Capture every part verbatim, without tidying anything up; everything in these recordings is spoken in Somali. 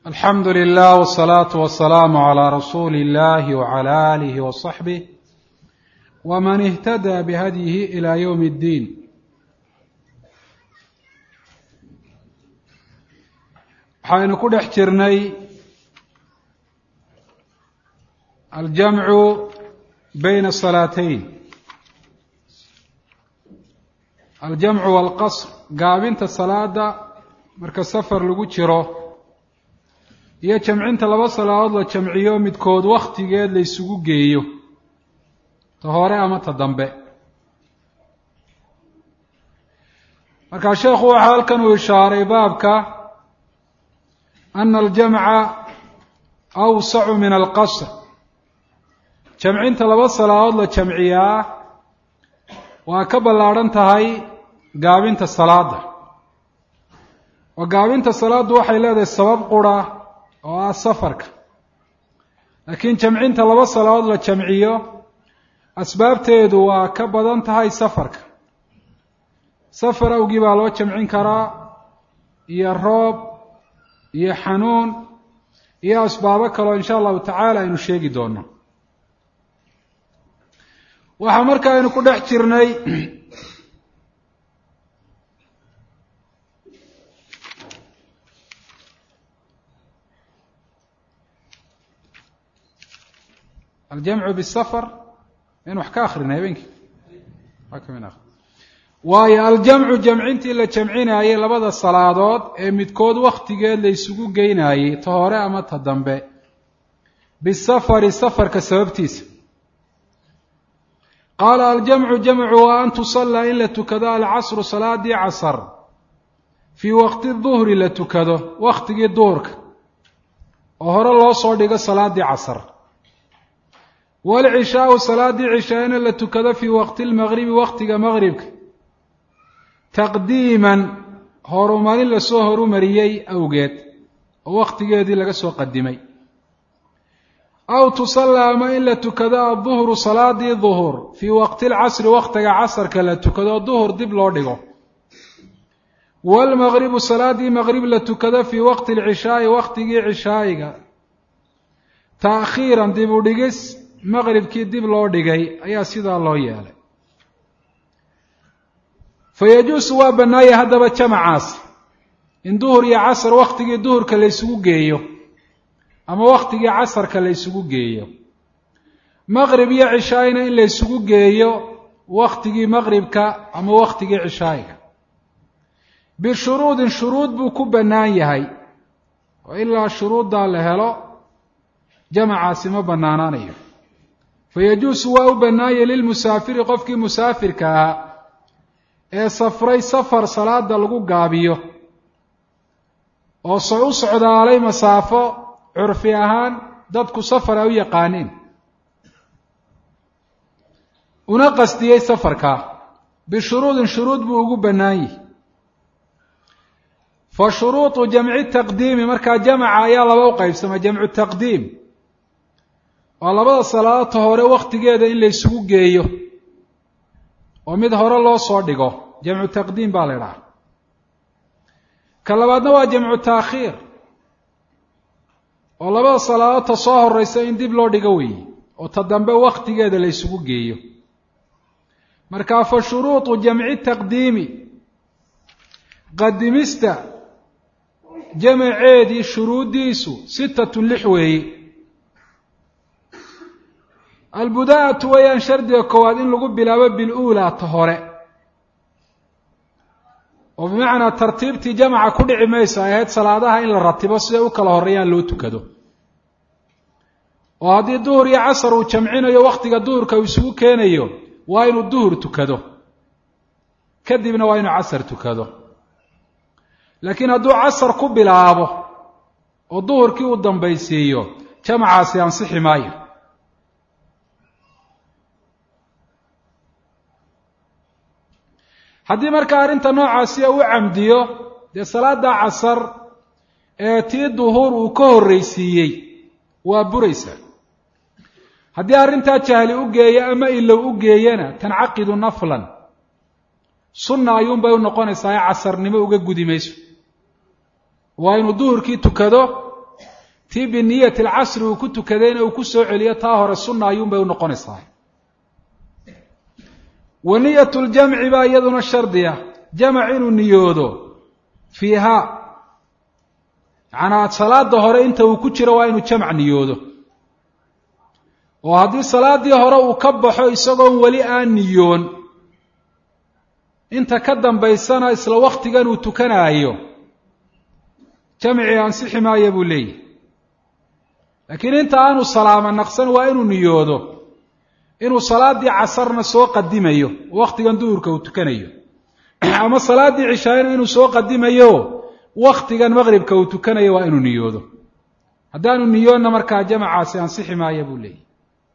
الحمد لله والصلاة والسلام على رسول الله وعلى آله وصحبه ومن اهتدى بهديه إلى يوم الدين. waxaynu ku dhex jirnay aljamcu bayna الصalaatayn, aljamcu wاlqasr, gaabinta salaada marka safar lagu jiro iyo jamcinta laba salaadood la jamciyo midkood wakhtigeed la isugu geeyo, ta hore ama ta dambe. markaa sheekhu waxa halkan uu ishaaray baabka ana aljamca awsacu min alqasr, jamcinta laba salaadood la jamciyaa waa ka ballaadhan tahay gaabinta salaada. oo gaabinta salaaddu waxay leedahay sabab qura oo ah safarka, laakiin jamcinta laba salaadood la jamciyo asbaabteedu waa ka badan tahay safarka. safar awgii baa loo jamcin karaa, iyo roob iyo xanuun iyo asbaabo kaleo insha allahu tacaala aynu sheegi doono. waxaa marka aynu ku dhex jirnay aljamcu bisafar, in wax ka akrinay habeenkii waayo aljamcu jamcintii la jamcinaayey labada salaadood ee midkood wakhtigeed la isugu geynaayey, ta hore ama ta dambe, bisafari, safarka sababtiisa. qaala aljamcu jamcu waa an tusallaa in la tukado alcasru, salaadii casar, fii waqti duhri la tukado wakhtigii duhurka oo hore loo soo dhigo salaadii casar. walcishaau, salaadii cishaa'ina la tukado fii waqti lmaqribi, waqtiga maqribka, taqdiiman horumarin lasoo horumariyey awgeed oo wakhtigeedii laga soo qadimay. aw tusallaa, ama in la tukado adduhru, salaadii duhur, fii waqti lcasri, wakhtiga casarka la tukado duhur dib loo dhigo. waalmaqribu, salaadii maqrib la tukado fii waqti lcishaa'i, wakhtigii cishaa'iga, taakhiiran dib u dhigis maqribkii dib loo dhigay ayaa sidaa loo yeelay. fayajuusu waa bannaaya haddaba jamacaas in duhur iyo casar wakhtigii duhurka la ysugu geeyo ama wakhtigii casarka la ysugu geeyo, maqrib iyo cishaa'ina in la ysugu geeyo wakhtigii maqribka ama wakhtigii cishaa'iga. bishuruudin, shuruud buu ku bannaan yahay, oo ilaa shuruuddaa la helo jamacaasi ma bannaanaanayo. fayajuusu waa u bannaaya lilmusaafiri, qofkii musaafirka ahaa ee safray safar salaada lagu gaabiyo oo so u socdaalay masaafo curfi ahaan dadku safar ay u yaqaaniin, una qastiyey safarkaa, bishuruudin shuruud buu ugu bannaan yihi. fa shuruudu jamci taqdiimi, markaa jamaca ayaa laba u qaybsama. jamcu taqdiim waa labada salaadota hore wakhtigeeda in la ysugu geeyo oo mid hore loo soo dhigo, jamcu taqdiim baa la idhaha. ka labaadna waa jamcu taakhiir, oo labada salaadota soo horeysa in dib loo dhigo weeye oo ta dambe wakhtigeeda la ysugu geeyo. markaa fa shuruudu jamci taqdiimi, qadimista jamaceedii shuruuddiisu sittatun lix weeye. albudaa'atu wayaan shardiga koowaad in lagu bilaabo bil-uulaa, ta hore, oo bimacnaa tartiibtii jamaca ku dhici mayso ay ahayd salaadaha in la ratibo siday u kala horreeyaan loo tukado. oo haddii duhur iyo casar uu jamcinayo wakhtiga duhurka uu isugu keenayo, waa inuu duhur tukado kadibna waa inuu casar tukado. laakiin hadduu casar ku bilaabo oo duhurkii uu dambaysiiyo, jamacaasi ansixi maayo. haddii markaa arrinta noocaasi u camdiyo, dee salaada casar ee tii duhuur uu ka horreysiiyey waa buraysaa. haddii arrintaa jahli u geeyo ama ilow u geeyana, tancaqidu naflan, sunna ayuunbay u noqonaysaa ee casarnimo uga gudi mayso. waa inuu duhurkii tukado tii biniyati alcasri uu ku tukadayna uu ku soo celiyo taa hore sunna ayuunbay u noqonaysaa. wa niyatu ljamci baa iyaduna shardiya, jamac inuu niyoodo fiihaa, macnaa salaada hore inta uu ku jiro waa inuu jamac niyoodo, oo haddii salaadii hore uu ka baxo isagoon weli aan niyoon, inta ka dambaysana isla waktigan uu tukanaayo, jamcii ansixi maaya buu leeyahy. laakiin inta aanu salaamo naqsan waa inuu niyoodo inuu salaadii casarna soo qadimayo waktigan duhurka uu tukanayo, ama salaadii cishaayna inuu soo qadimayo waktigan maqribka uu tukanayo waa inuu niyoodo. haddaanu niyoonna markaa jamacaasi ansixi maaya buu leeyahy.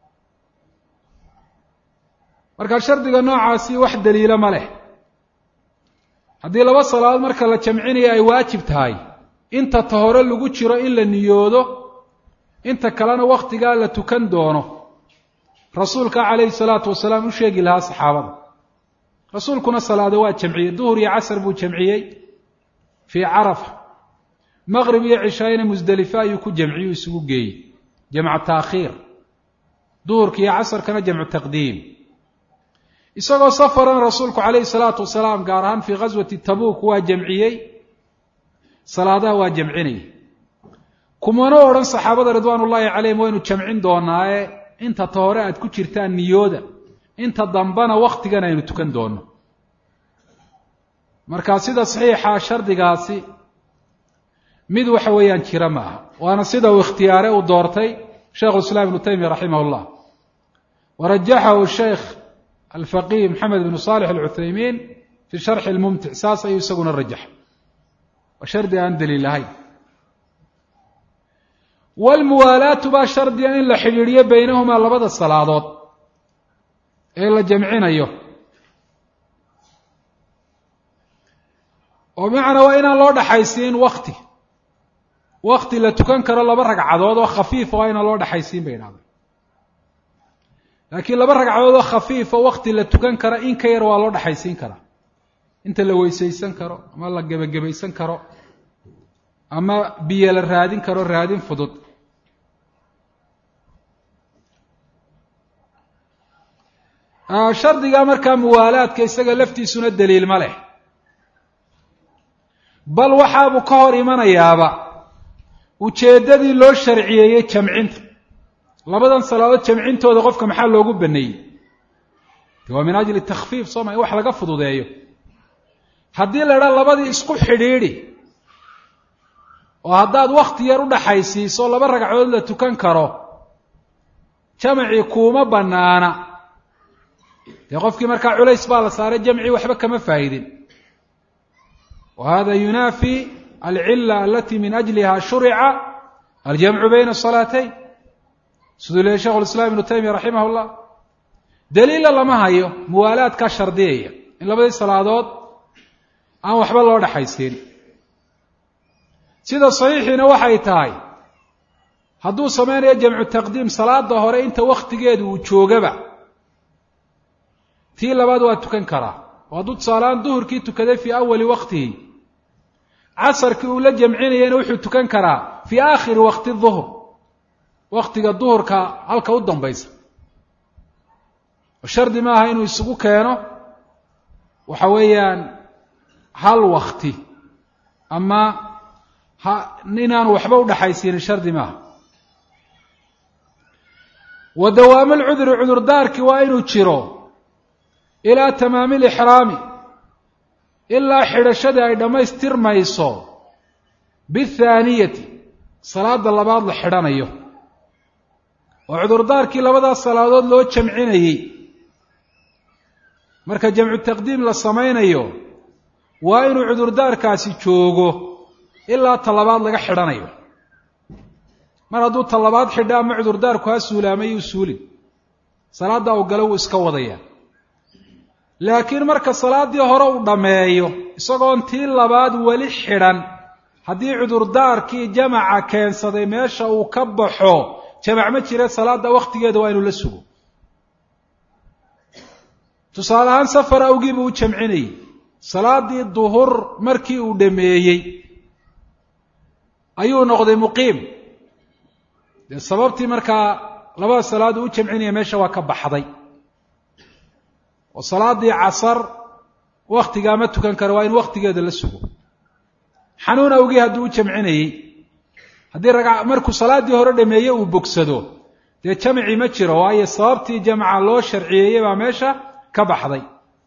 markaa shardiga noocaasi wax daliila ma leh. haddii laba salaadood marka la jamcinayo ay waajib tahay, inta ta hore lagu jiro in la niyoodo, inta kalena waktigaa la tukan doono, rasuulka calayhi salaatu wasalaam u sheegi lahaa saxaabada. rasuulkuna salaado waa jamciyey, duhur iyo casar buu jamciyey fii carafa, maqrib iyo cishaayna musdelifa ayuu ku jamciyu isugu geeyey, jamcu taakhiir, duhurka iyo casarkana jamcu taqdiim. isagoo safaran rasuulku calayhi salaatu wasalaam gaar ahaan fii ghaswati tabuuk waa jamciyey, salaadaha waa jamcinayay. kumana odhan saxaabada ridwaan ullaahi calayhim waynu jamcin doonaaye inta ta hore aad ku jirtaan niyooda, inta dambana waktigan aynu tukan doono. markaa sida saxiixa shardigaasi mid waxa weeyaan jira ma aha, waana sida uu ikhtiyaare uu doortay sheikhu islaam ibnu taymiya raximah llah, warajaxahu sheikh alfaqih maxamed bnu saalix alcuthaymiin fi sharxi lmumtic, saas ayuu isaguna rajaxay. waa shardi aan daliil lahayn. walmuwaalaatu baa shardiya in la xidhiidhiyo baynahumaa labada salaadood ee la jamcinayo, oo macnaa waa inaan loo dhaxaysiin wakti wakti la tukan karo laba ragcadood oo khafiifa waa inaan loo dhaxaysiin bay idhahdeen. laakiin laba ragcadood oo khafiifa wakti la tukan kara in ka yar waa loo dhaxaysiin karaa, inta la weysaysan karo ama la gebagabaysan karo ama biyo la raadin karo raadin fudud. shardiga markaa muwaalaadka isaga laftiisuna daliil ma leh, bal waxaabuu ka hor imanayaaba ujeeddadii loo sharciyeeyey jamcinta. labadan salaadood jamcintooda qofka maxaa loogu baneeyey? de waa min ajli takhfiif sooma, in wax laga fududeeyo. haddii la idhaa labadii isku xidhiidhi oo haddaad wakti yar u dhaxaysiiso laba ragcadood la tukan karo, jamcii kuuma banaana, dee qofkii markaa culays baa la saaray, jamcii waxba kama faa'idin. wa hada yunaafi alcila alati min ajliha shurica aljamcu bayna salaatayn, siduu leeyay shekhu lislaam ibnu taymiya raximah llah. daliila lama hayo muwaalaadkaa shardiyaya in labadii salaadood aan waxba loo dhaxaysiin. sida saxiixiina waxay tahay hadduu samaynayo jamcu taqdiim salaada hore inta waktigeedu uu joogaba, tii labaad waa tukan karaa. oo hadduu tusaaleaan duhurkii tukaday fii awali waktihi, casarkii uu la jamcinayana wuxuu tukan karaa fii aakhiri wakti duhr, waktiga duhurka halka u dambaysa. shardi maaha inuu isugu keeno waxa weeyaan hal wakti, ama inaanu waxba u dhaxaysiinin shardi maaha. wa dawaamu lcudri, cudurdaarkii waa inuu jiro ilaa tamaami lixraami, ilaa xidhashadii ay dhammaystirmayso bithaaniyati, salaada labaad la xidhanayo. oo cudurdaarkii labadaas salaadood loo jamcinayey marka jamcu taqdiim la samaynayo waa inuu cudurdaarkaasi joogo ilaa talabaad laga xidhanayo. mar hadduu talabaad xidha ama cudurdaarku ha suulaamay uu suulin, salaadda uu galo wuu iska wadayaa. laakiin marka salaaddii hore uu dhammeeyo isagoon tii labaad weli xidhan, haddii cudurdaarkii jamaca keensaday meesha uu ka baxo, jamac ma jira, salaadda wakhtigeeda waa inuu la sugo. tusaale ahaan safar awgii buu u jamcinayey, salaaddii duhur markii uu dhameeyey ayuu noqday muqiim, dee sababtii markaa labada salaad uu jamcinaya meesha waa ka baxday oo salaadii casar waktigaa ma tukan karo waa in waktigeeda la sugo xanuun awgii hadduu u jamcinayey haddii ragca markuu salaaddii hore dhameeye uu bogsado dee jamci ma jiro waayo sababtii jamca loo sharciyeeyey baa meesha ka baxday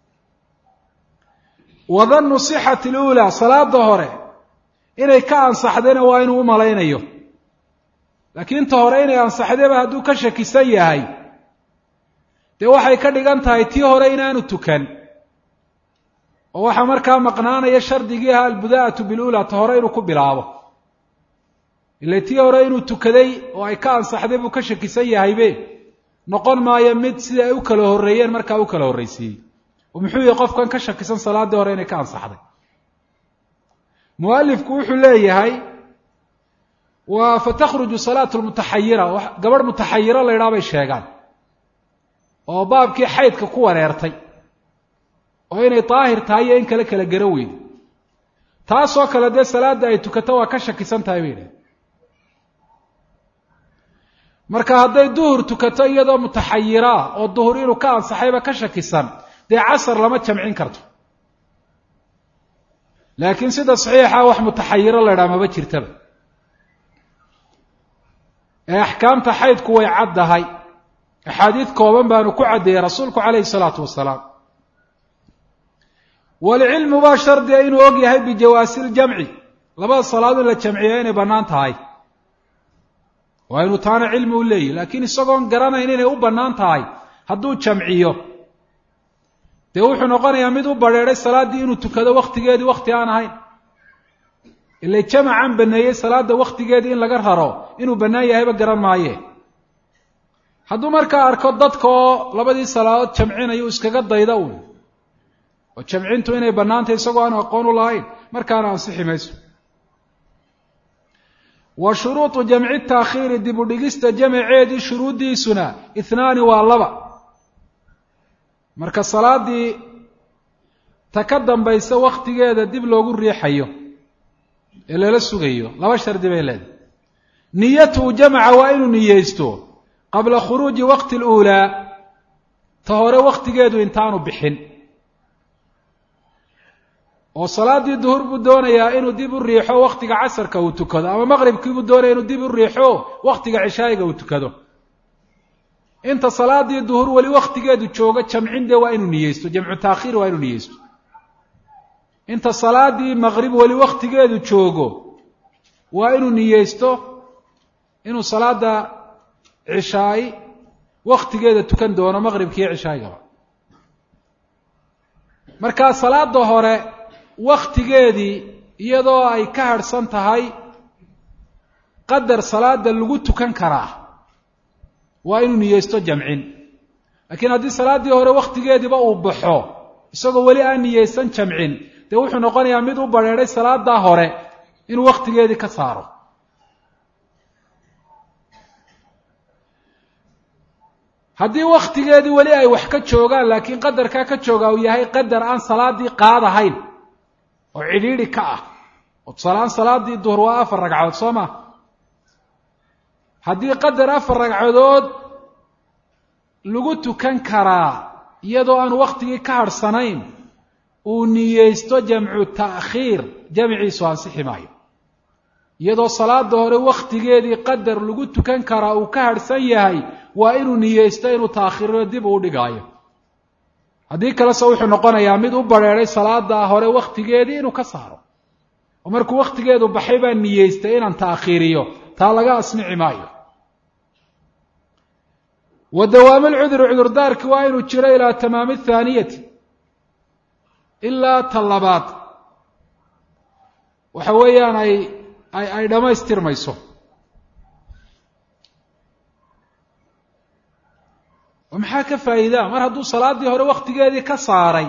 wadannu sixati aluulaa salaada hore inay ka ansaxdayna waa inuu u malaynayo laakiin ta hore inay ansaxdayba hadduu ka shakisan yahay dee waxay ka dhigan tahay tii hore inaanu tukan oo waxaa markaa maqnaanaya shardigii ahaa albudaa'atu bilula ta hore inuu ku bilaabo ila tii hore inuu tukaday oo ay ka ansaxday buu ka shakisan yahaybe noqon maayo mid sida ay u kala horreeyeen markaa u kala horraysiiyey oo muxuu yahay qofkan ka shakisan salaaddii hore inay ka ansaxday mualifku wuxuu leeyahay waa fatakhruju salaatu lmutaxayira gabadh mutaxayiro la yidhaha bay sheegaan oo baabkii xaydka ku wareertay oo inay daahir tahay iyo in kale kala gara weydo taasoo kale dee salaadda ay tukato waa ka shakisan tahay bay yidhaha marka hadday duhur tukato iyadoo mutaxayiraa oo duhur inuu ka ansaxayba ka shakisan dee casar lama jamcin karto laakiin sida saxiixa wax mutaxayiro la idhaha maba jirtaba ee axkaamta xaydku way caddahay axaadiid kooban baanu ku caddeeyey rasuulku calayhi salaatu wasalaam walcilmu baa shardiga inuu og yahay bijawaasi ljamci labada salaadood la jamciya inay bannaan tahay waa inuu taana cilmi u leeyahy laakiin isagoon garanayn inay u bannaan tahay hadduu jamciyo dee wuxuu noqonayaa mid u badrheedhay salaaddii inuu tukado wakhtigeedii wakhti aan ahayn ila jamacan baneeyey salaadda wakhtigeedii in laga raro inuu bannaan yahayba garan maaye hadduu markaa arko dadka oo labadii salaadood jamcinayo iskaga dayda uun oo jamcintu inay bannaantahy isagoo aanu aqoon u lahayn markaana ansixi mayso wa shuruudu jamci taakhiiri dib u dhigista jamaceedii shuruuddiisuna ihnaani waa laba marka salaaddii ta ka dambaysa wakhtigeeda dib loogu riixayo ee lala sugayo laba shardi bay leedahay niyatuhu jamca waa inuu niyeysto qabla khuruuji waqti اluulaa ta hore wakhtigeedu intaanu bixin oo salaaddii duhur buu doonayaa inuu dib u riixo wakhtiga casarka uu tukado ama maqribkii buu doonaya inuu dib u riixo wakhtiga cishaayiga uu tukado inta salaaddii duhur weli wakhtigeedu joogo jamcin dee waa inuu niyeysto jamcu taakhiir waa inuu niyeysto inta salaaddii maqrib weli wakhtigeedu joogo waa inuu niyeysto inuu salaada cishaay wakhtigeeda tukan doono maqribkiiyo cishaayigaba markaa salaada hore wakhtigeedii iyadoo ay ka harhsan tahay qadar salaada lagu tukan karaa waa inuu niyeysto jamcin laakiin haddii salaaddii hore wakhtigeediiba uu baxo isagoo weli aan niyeysan jamcin dee wuxuu noqonayaa mid u badrheedhay salaadaa hore inuu wakhtigeedii ka saaro haddii wakhtigeedii weli ay wax ka joogaan laakiin qadarkaa ka joogaa uu yahay qadar aan salaaddii qaadahayn oo cidhiidhi ka ah oo tusaaleaan salaaddii duhur waa afar ragcadood soo ma haddii qadar afar ragcadood lagu tukan karaa iyadoo aan wakhtigii ka harhsanayn uu niyeysto jamcu ta'khiir jamciisu ansixi maayo iyadoo salaada hore wakhtigeedii qadar lagu tukan karaa uu ka harhsan yahay waa inuu niyeysto inuu taakhiirino dib uu dhigaayo haddii kalese wuxuu noqonayaa mid u badrheedhay salaada hore wakhtigeedii inuu ka saaro oo markuu wakhtigeedu baxay baa niyeystay inaan taakhiiriyo taa laga asmici maayo wa dawaam alcudri cudurdaarki waa inuu jiro ilaa tamaami athaaniyati ilaa ta labaad waxa weeyaan ay ay ay dhammaystirmayso oo maxaa ka faa'iidaa mar hadduu salaaddii hore wakhtigeedii ka saaray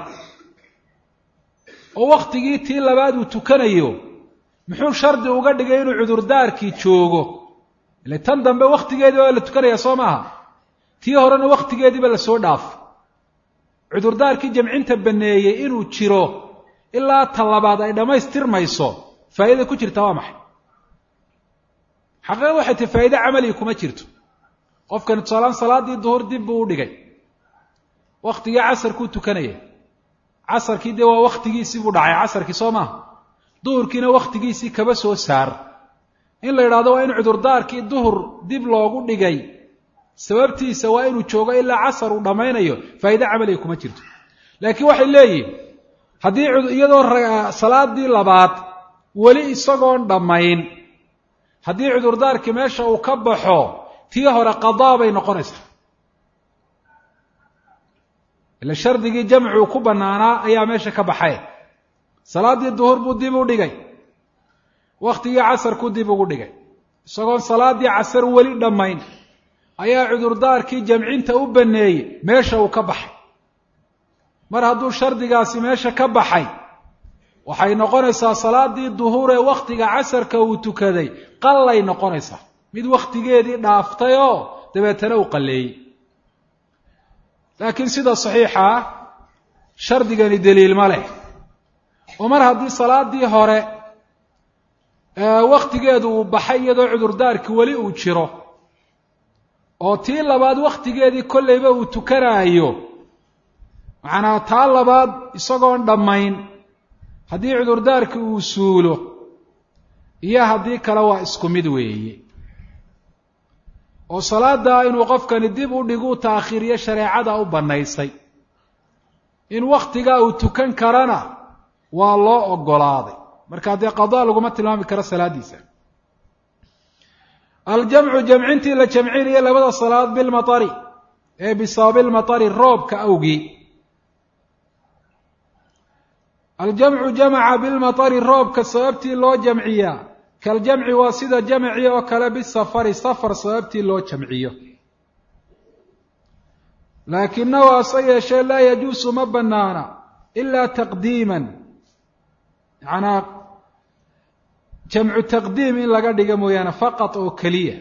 oo wakhtigii tii labaad uu tukanayo muxuu shardi uga dhigay inuu cudurdaarkii joogo ile tan dambe wakhtigeedii waa la tukanayaa soo maaha tii horena wakhtigeediiba la soo dhaafo cudurdaarkii jamcinta baneeyey inuu jiro ilaa ta labaad ay dhammaystirmayso faa'iida ku jirta waa maxay xaqiiqada waxay tahay faa'iido camali kuma jirto qofkan tusaalaan salaadii duhur dib buu u dhigay waqtigii casarkuu tukanaya casarkii dee waa waqtigiisii buu dhacay casarkii soo maaha duhurkiina waqtigiisii kaba soo saar in la yidhaahdo waa in cudurdaarkii duhur dib loogu dhigay sababtiisa waa inuu joogo ilaa casar uu dhammaynayo faa'iido camaliga kuma jirto laakiin waxay leeyihin haddii iyadoo salaadii labaad weli isagoon dhammayn haddii cudurdaarkii meesha uu ka baxo tii hore qadaa bay noqonaysaa ila shardigii jamcuu ku bannaanaa ayaa meesha ka baxay salaadii duhur buu dib u dhigay wakhtigii casarkuu dib ugu dhigay isagoon salaadii casar weli dhammayn ayaa cudurdaarkii jamcinta u banneeyey meesha uu ka baxay mar hadduu shardigaasi meesha ka baxay waxay noqonaysaa salaadii duhur ee wakhtiga casarka uu tukaday qallay noqonaysaa mid wakhtigeedii dhaaftay oo dabeetana uu qalleeyey laakiin sida saxiixa ah shardigani daliil ma leh oo mar haddii salaadii hore wakhtigeedu uu baxay iyadoo cudurdaarkii weli uu jiro oo tii labaad wakhtigeedii kollayba uu tukanaayo macnaa taa labaad isagoon dhammayn haddii cudurdaarkii uu suulo iyo haddii kale waa isku mid weeye oo salaada inuu qofkani dib u dhigu taakhiiriyo shareecada u bannaysay in wakhtigaa uu tukan karana waa loo ogolaaday marka dee qadaa laguma tilmaami karo salaadiisa aljamcu jamcintii la jamcinayo labada salaad bilmatari ee bisababi lmatari roobka awgii aljamcu jamaca bilmatari roobka sababtii loo jamciyaa kaljamci waa sida jamci oo kale bisafari safar sababtii loo jamciyo laakinahu ase yeeshee laa yajuusu ma banaana ilaa taqdiiman macnaa jamcu taqdiim in laga dhiga mooyaane faqad oo keliya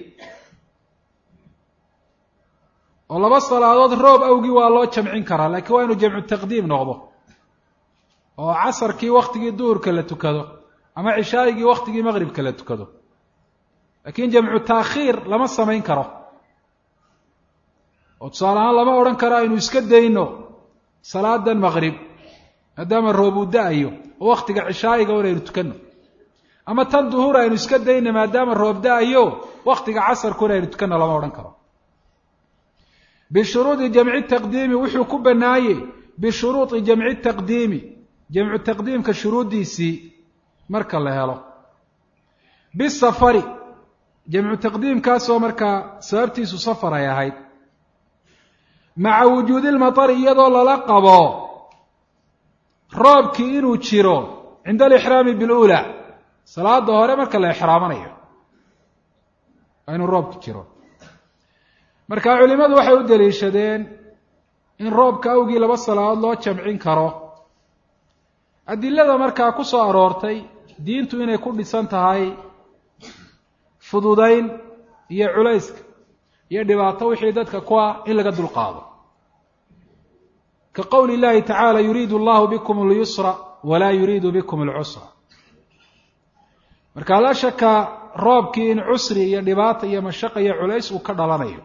oo laba salaadood roob awgii waa loo jamcin karaa laakiin waa inuu jamcu taqdiim noqdo oo casarkii waktigii duhurka la tukado ama cishaayigii waktigii maqribka la tukado laakiin jamcu taakhiir lama samayn karo oo tusaale ahaan lama odhan karo aynu iska dayno salaadan maqrib maadaama roob uu da-ayo oo waktiga cishaayiga un aynu tukanno ama tan duhur aynu iska dayno maadaama roob da-ayo waktiga casarkuna aynu tukanno lama odhan karo bishuruudi jamci taqdiimi wuxuu ku bannaayey bishuruudi jamci taqdiimi jamcu taqdiimka shuruuddiisii marka la helo bisafari jamcu taqdiimkaasoo markaa sababtiisu safar ay ahayd maca wujuudi lmatari iyadoo lala qabo roobkii inuu jiro cinda alixraami bilula salaada hore marka la ixraamanayo waa inuu roobki jiro marka culimadu waxay u daliishadeen in roobka awgii laba salaadood loo jamcin karo adilada markaa ku soo aroortay diintu inay ku dhisan tahay fududayn iyo culayska iyo dhibaato wixii dadka ku ah in laga dulqaado ka qowli llahi tacaala yuriidu allahu bikum alyusra walaa yuriidu bikum alcusra marka la shaka roobkii in cusri iyo dhibaata iyo mashaqa iyo culays uu ka dhalanayo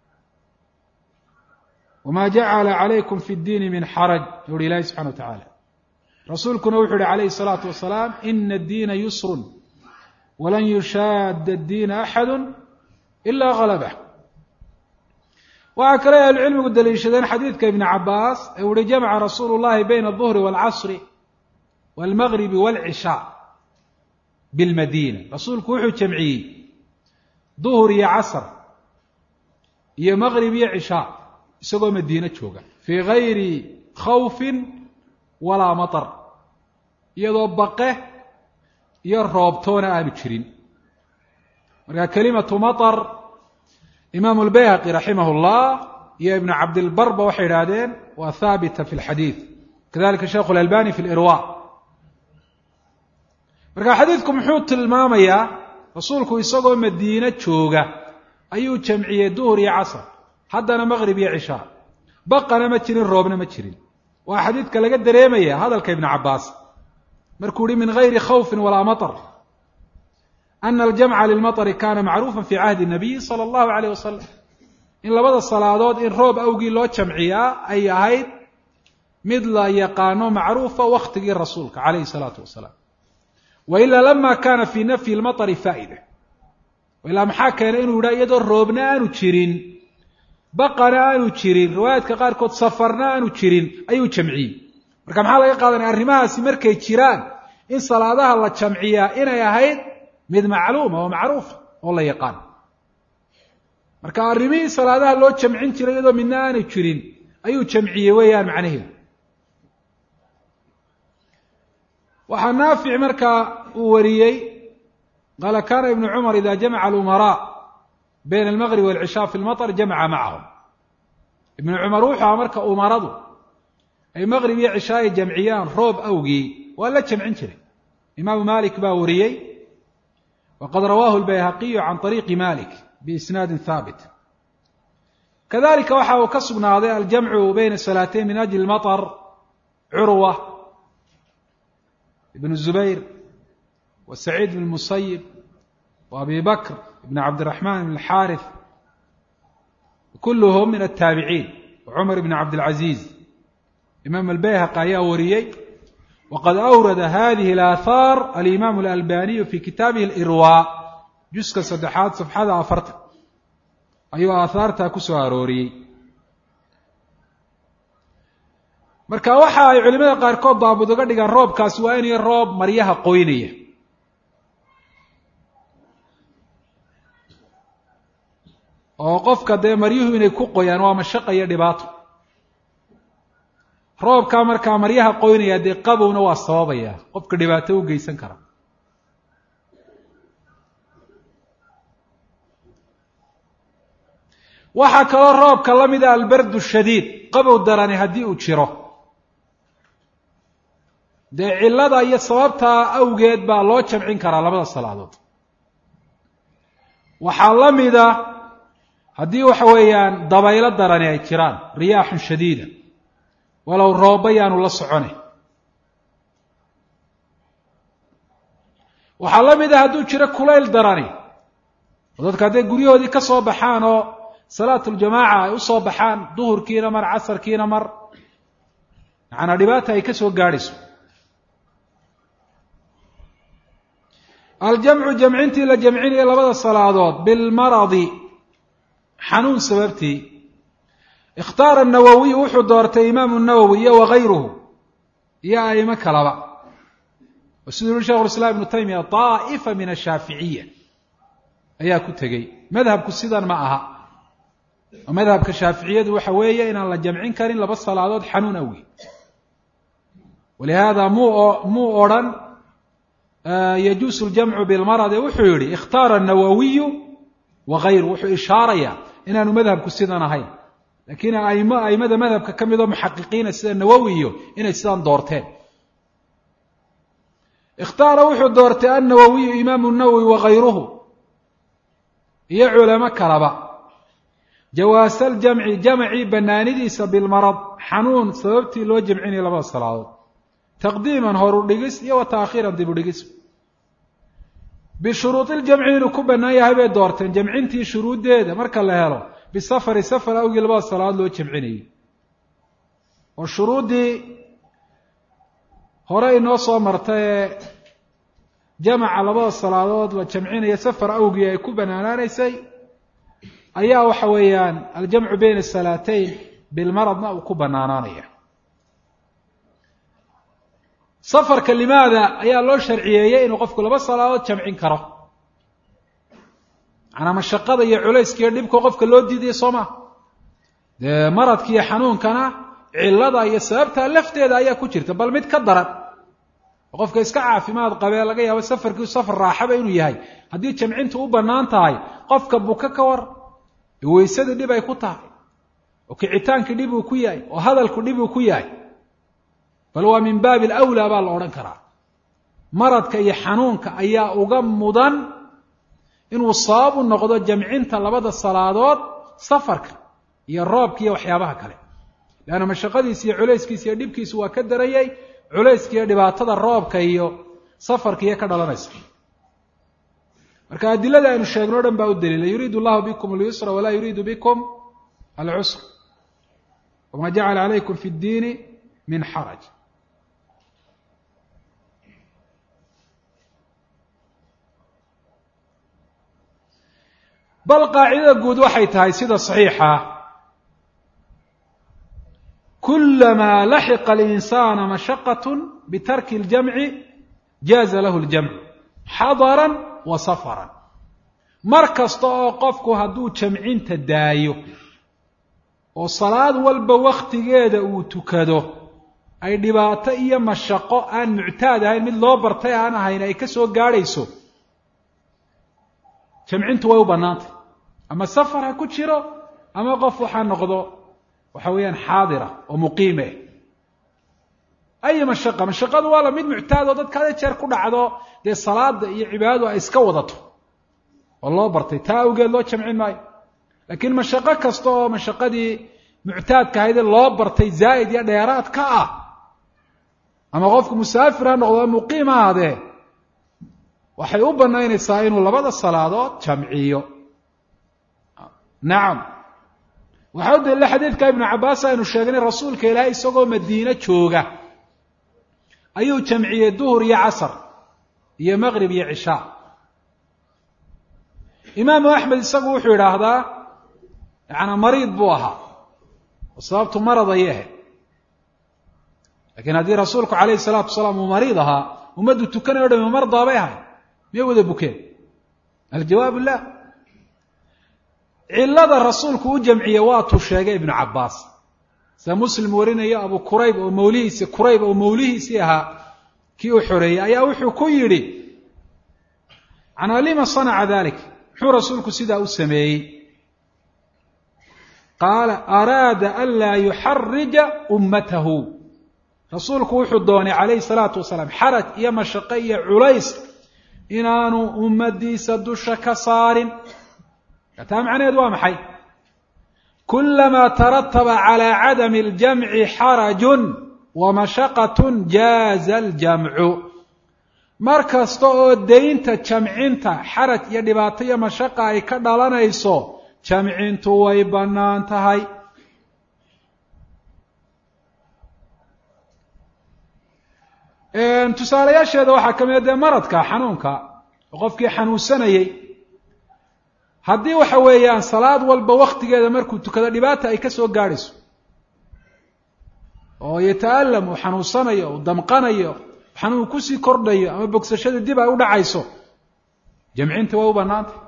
wamaa jacala calaykum fi ddiini min xaraj yuhi ilaahi subxana wa tacaala rasuulkuna wuxuu yihi calayhi الsalaatu wasalaam ina addiina yusrun walan yushaada addiina axadu ilaa galabah waxaa kale ahlucilmigu daliishadeen xadiidka ibni cabaas ee uhi jamaca rasuulu llahi bayna aلظuhri wاlcasri wاlmagribi wاlcishaa bilmadiina rasuulku wuxuu jamciyey duhur iyo casr iyo maqrib iyo cishaa isagoo madiine jooga fii gayri khawfin walaa maطar iyadoo baqe iyo roobtoona aanu jirin marka kelimatu maطar imaamu lbayhaqi raximah اllah iyo ibnu cabdilbarba waxay idhaahdeen waa haabita fi اlxadiid kadalika sheikhu اlalbani fi lirwa marka xadiidku muxuu tilmaamayaa rasuulku isagoo madiine jooga ayuu jamciyey duhur iyo casr haddana maqrib iyo cishaa baqana ma jirin roobna ma jirin waa xadiidka laga dareemaya hadalka ibnu cabaas markuu yihi min gayri khawfin walaa maطar ana aljamca lilmaطri kana macruufa fi cahdi الnabiyi salى اllahu alayh wasalam in labada salaadood in roob awgii loo jamciyaa ay ahayd mid la yaqaano macruufa waktigii rasuulka calayhi الsalaatu wasalaam wailaa lama kana fi nafyi اlmaطri faa'ida ilaa maxaa keenay inuu yidhaha iyadoo roobna aanu jirin baqana aanu jirin riwaayaadka qaarkood safarna aanu jirin ayuu jamciyey marka maxaa laga qaadanaya arrimahaasi markay jiraan in salaadaha la jamciyaa inay ahayd mid macluuma oo macruufa oo la yaqaan marka arrimihii salaadaha loo jamcin jiray iyadoo midna aanu jirin ayuu jamciyey weeyaan macnaheedu waxaa naafic markaa uu wariyey qaala kana ibnu cumar ida jamaca alumaraa bayna almaqrib walcishaa fi lmaطr jamaca macahum ibnu cumar wuxuu aha marka umaradu ay maqrib iyo cishaa ay jamciyaan roob awgii waa la jamcin jiray imaamu malik baa wariyey waqad rawaahu albayhaqiyu can طariiqi malik biisnaadin haabit kadalika waxa uu ka sugnaaday aljamcu bayna salaateyn min ajli maطr curwa ibn zubayr wa saciid bn musayib wa abi bakr ibn cabdiraxmaan ibn alxaarith kulluhum min altaabiciin wa cumar ibn cabdilcaziiz imaam albayhaqi ayaa wariyey waqad awrada hadihi alaahaar alimaamu alalbaniyu fi kitaabihi alirwaa juska saddexaad safxada afartan ayuu aahaartaa ku soo arooriyey marka waxa ay culimada qaarkood daabud uga dhigaan roobkaasi waa inay roob maryaha qoynaya oo qofka dee maryuhu inay ku qoyaan waa mashaqa iyo dhibaato roobkaa markaa maryaha qoynaya dee qabowna waa sababaya qofka dhibaato u geysan kara waxaa kaloo roobka la mida albardu shadiid qabow darani haddii uu jiro dee cillada iyo sababtaa awgeed baa loo jamcin karaa labada salaadood waxaa la mida haddii waxa weeyaan dabaylo darani ay jiraan riyaaxun shadiida walow roobba yaanu la soconay waxaa la mida hadduu jiro kulayl darani oo dadka hadday guryahoodii ka soo baxaan oo salaatuljamaaca ay u soo baxaan duhurkiina mar casarkiina mar macanaa dhibaata ay ka soo gaadhayso aljamcu jamcintii la jamcinaya labada salaadood bilmaradi xanuun sababtii ikhtaara nawowiy wuxuu doortay imaamu nawowi iyo wakayruhu iyo aimo kalaba oo siduu yihi shekhu lislaam ibnu taymiya daa'ifa min ashaaficiya ayaa ku tegey madhabku sidan ma aha oo madhabka shaaficiyadu waxa weeye inaan la jamcin karin laba salaadood xanuun awgeed walihaada muu muu odhan yajuusu ljamcu bilmaradi wuxuu yihi ikhtaara nawowiyu wakayru wuxuu ishaaraya inaanu madhabku sidan ahayn lakiin aimo aimada madhabka ka mid oo muxaqiqiina sida nawowi iyo inay sidan doorteen ikhtaara wuxuu doortay annawowiyu imaamu nawowi wakayruhu iyo culamo kalaba jawaasa aljamci jamcii banaanidiisa bilmarad xanuun sababtii loo jamcinaya labada salaadood taqdiiman horu dhigis iyo wa taakhiiran dib u dhigis bishuruudi ljamci inuu ku bannaan yahay bay doorteen jamcintii shuruuddeeda marka la helo bisafari safar awgii labada salaadood loo jamcinayay oo shuruuddii hore inoo soo marta ee jamaca labada salaadood la jamcinaya safar awgii ay ku bannaanaanaysay ayaa waxa weeyaan aljamcu bayna salaateyn bilmaradna uu ku bannaanaanaya safarka limaada ayaa loo sharciyeeyey inuu qofku laba salaadood jamcin karo macnaa mashaqada iyo culayska iyo dhibka qofka loo diidayo soo maa dee maradka iyo xanuunkana cillada iyo sababta lafteeda ayaa ku jirta bal mid ka daran oo qofka iska caafimaad qabee laga yaabo safarkiisu safar raaxaba inuu yahay haddii jamcintu u bannaan tahay qofka buka ka war weysadii dhib ay ku tahay oo kicitaankii dhib uu ku yahay oo hadalku dhib uu ku yahay bal waa min baabi alawlaa baa la odhan karaa maradka iyo xanuunka ayaa uga mudan inuu sabab u noqdo jamcinta labada salaadood safarka iyo roobka iyo waxyaabaha kale leanna mashaqadiisa iyo culayskiisa iyo dhibkiisu waa ka darayay culayska iyo dhibaatada roobka iyo safarka iyo ka dhalanaysa marka adilada aynu sheegno dhan baa u daliila yuriidu allahu bikum alyusra walaa yuriidu bikum alcusra wama jacala calaykum fi ddiini min xaraj bal qaacidada guud waxay tahay sida saxiixa kulamaa laxiqa alinsana mashaqat bitarki اljamci jaaza lahu اljamc xadaran wa safaran mar kasta oo qofku hadduu jamcinta daayo oo salaad walba wakhtigeeda uu tukado ay dhibaato iyo mashaqo aan muctaad ahayn mid loo bartay aan ahayn ay ka soo gaadhayso jamcintu way u bannaantay ama safar ha ku jiro ama qof waxaa noqdo waxa weeyaan xaadira oo muqiime ay mashaqa mashaqadu waa la mid muctaad oo dadka hada jeer ku dhacdo dee salaada iyo cibaadadu ay iska wadato oo loo bartay taa awgeed loo jamcin maayo laakiin mashaqo kasta oo mashaqadii muctaadka ahayd loo bartay zaa'id iyo dheeraad ka ah ama qofku musaafir ha noqdo muqiim ha ahaadee waxay u banaynaysaa inuu labada salaadood jamciyo nacam waxaa u daliila xadiidka ibnu cabbaas aynu sheegnay rasuulka ilaahay isagoo madiine jooga ayuu jamciyey duhur iyo casar iyo maqrib iyo cishaa imaamu axmed isagu wuxuu idhaahdaa yaani mariid buu ahaa oo sababtu marad ayay ahayd laakiin haddii rasuulku calayhi salaatu wasalaam uu mariid ahaa ummaddu tukanayo o dhami mardaa bay ahayd miyay wada bukeen aljawaab la cilada rasuulku u jamciye waatuu sheegay ibnu cabbaas sida muslim warinayo abu kurayb oo mawlihiisi kurayb oo mawlihiisii ahaa kii uu xoreeyey ayaa wuxuu ku yidhi canaa lima sanaca dalik muxuu rasuulku sidaa u sameeyey qaala araada an laa yuxarija ummatahu rasuulku wuxuu doonay calayhi salaatu wasalaam xaraj iyo mashaqo iyo culays inaanu ummadiisa dusha ka saarin taa macnaheed waa maxay kulamaa tarataba calaa cadami اljamci xarajun wamashaqat jaaza aljamcu mar kasta oo daynta jamcinta xaraj iyo dhibaato iyo mashaqa ay ka dhalanayso jamcintu way bannaan tahay tusaalayaasheeda waxaa ka mid dee maradka xanuunka oo qofkii xanuunsanayey haddii waxa weeyaan salaad walba waktigeeda markuu tukado dhibaata ay ka soo gaadhayso oo yata'alam uu xanuunsanayo uu damqanayo xanuun kusii kordhayo ama bogsashada dib ay u dhacayso jamcinta way u bannaantay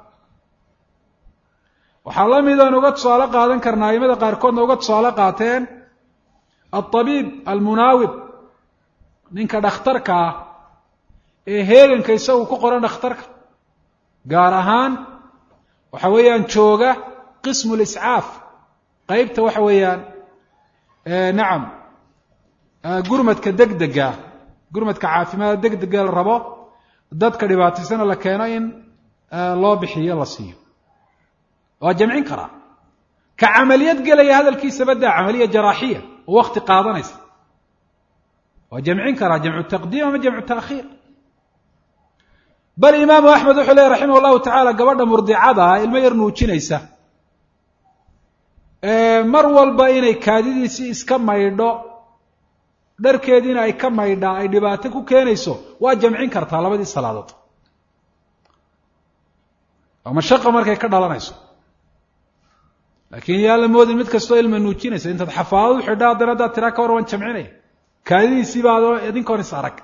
waxaa la mid aan uga tusaale qaadan karnaa aimada qaarkoodna uga tusaale qaateen altabiib almunaawib ninka dhakhtarka ah ee heeganka isagu ku qoran dhakhtarka gaar ahaan waxa weeyaan jooga qismu liscaaf qeybta waxa weeyaan nacam gurmadka degdega gurmadka caafimaad degdega la rabo dadka dhibaataysana la keeno in loo bixiyo la siiyo waa jamcin karaa ka camaliyad gelaya hadalkiisa baddaa camaliya jaraaxiya oo wakti qaadanaysa waa jamcin karaa jamcu taqdiim ama jamcu taakhiir bal imaamu axmed wuxuu leeyahy raximah allahu tacaala gabadha murdicada ah ilmo yar nuujinaysa mar walba inay kaadidiisii iska maydho dharkeediina ay ka maydhaa ay dhibaato ku keenayso waa jamcin kartaa labadii salaadood waa mashaqa markay ka dhalanayso laakiin yaa la moodin mid kastoo ilma nuujinaysa intaad xafaadad u xidha haddana haddaad tiraa ka war waan jamcinaya kaadidiisii baa idinkoon is arag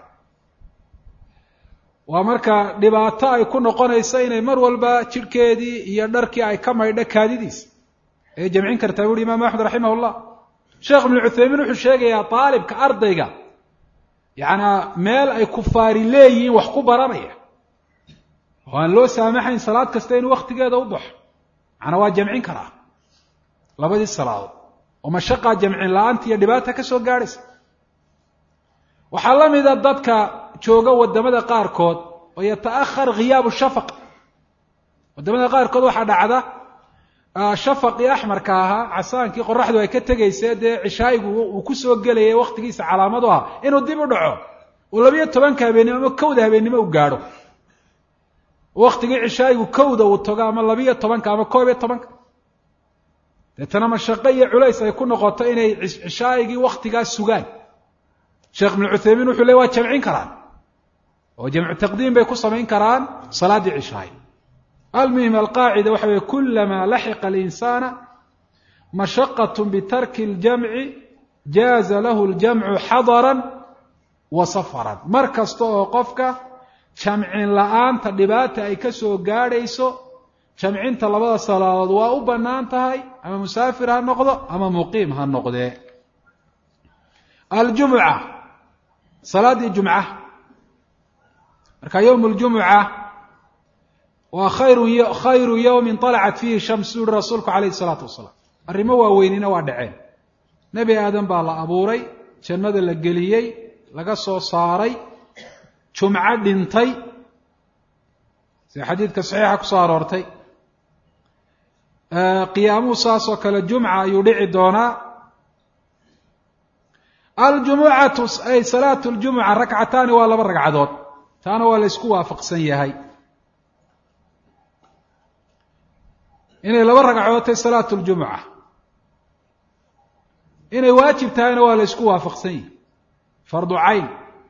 waa marka dhibaato ay ku noqonayso inay mar walba jidhkeedii iyo dharkii ay ka maydho kaadidiis ayay jamcin kartaa buuhi imaamu axmed raximah llah sheekh ibnu cuthaymiin wuxuu sheegayaa daalibka ardayga yacanaa meel ay kufaari leeyihiin wax ku baranaya oo aan loo saamaxayn salaad kasta inuu waktigeeda u baxo macnaa waa jamcin karaa labadii salaadood oo mashaqaa jamcin la-aanta iyo dhibaata ka soo gaadhaysa waxaa la mida dadka jooga wadamada qaarkood oo yata'ahar khiyaabu shafaq wadamada qaarkood waxaa dhacda shafaqii axmarka ahaa casaankii qoraxdu ay ka tegaysa dee cishaa'igu uu ku soo gelayay waktigiisa calaamadu ah inuu dib u dhaco oo labiyo tobanka habeennimo ama kowda habeennimo u gaadho waqtigii cishaayigu kowda uu tago ama labiyo tobanka ama koob iyo tobanka deetana mashaqo iyo culays ay ku noqoto inay cishaayigii waktigaas sugaan sheekh ibnu cuthaymiin wuxuu leey waa jamcin karaan oo jamcu taqdiim bay ku samayn karaan salaaddii cishaayi almuhim alqaacida waxa weye kulamaa laxiqa alinsana mashaqat bitarki اljamci jaaza lahu اljamcu xadaran wa safaran mar kasta oo qofka jamcin la-aanta dhibaata ay ka soo gaadhayso jamcinta labada salaadood waa u bannaan tahay ama musaafir ha noqdo ama muqiim ha noqdee aljumuca salaaddii jumca marka yowm اljumuca waa khayru khayru yowmin طalacat fiihi shams uri rasuulku calayhi الsalaatu wasalaam arrimo waaweynina waa dhaceen nebi aadan baa la abuuray jannada la geliyey laga soo saaray jumco dhintay sida xadiidka saxiixa kusoo aroortay qiyaamuhu saasoo kale jumca ayuu dhici doonaa aljumucatu ay salaatu ljumuca rakcataani waa laba ragcadood taana waa la isku waafaqsan yahay inay laba ragcadood tahay salaatu ljumuca inay waajib tahayna waa la isku waafaqsan yahay fardu cayn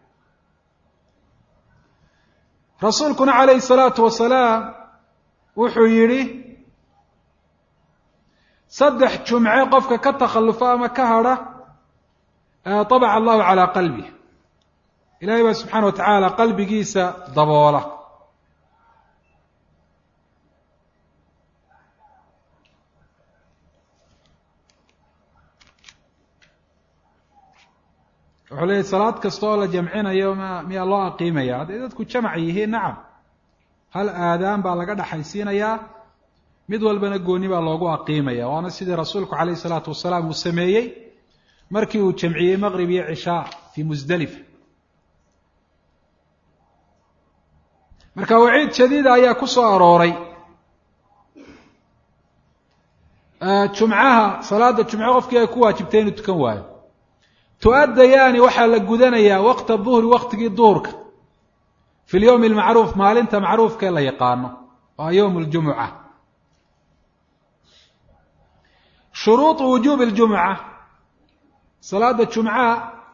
rasuulkuna calayhi الsalaatu wasalaam wuxuu yidhi saddex jumce qofka ka takhallufa ama ka hadha طabaca allahu calaa qalbih ilahay baa subxaana wa tacaala qalbigiisa daboola wuxuu leeyahy salaad kasta oo la jamcinayo ma miyaa loo aqiimaya hadday dadku jamac yihiin nacam hal aadaan baa laga dhaxaysiinayaa mid walbana gooni baa loogu aqiimaya waana sidii rasuulku calayhi salaatu wasalaam uu sameeyey markii uu jamciyey maqrib iyo cishaa fii musdalifa marka waciid shadiida ayaa ku soo arooray jumcaha salaada jumco qofkii ay ku waajibtay inuu tukan waayo tu-addayaani waxaa la gudanayaa waqta duhri waqtigii duhurka fi lyowmi almacruuf maalinta macruufkaee la yaqaano waa yowm اljumuca shuruuطu wujuubi اljumuca salaada jumcaha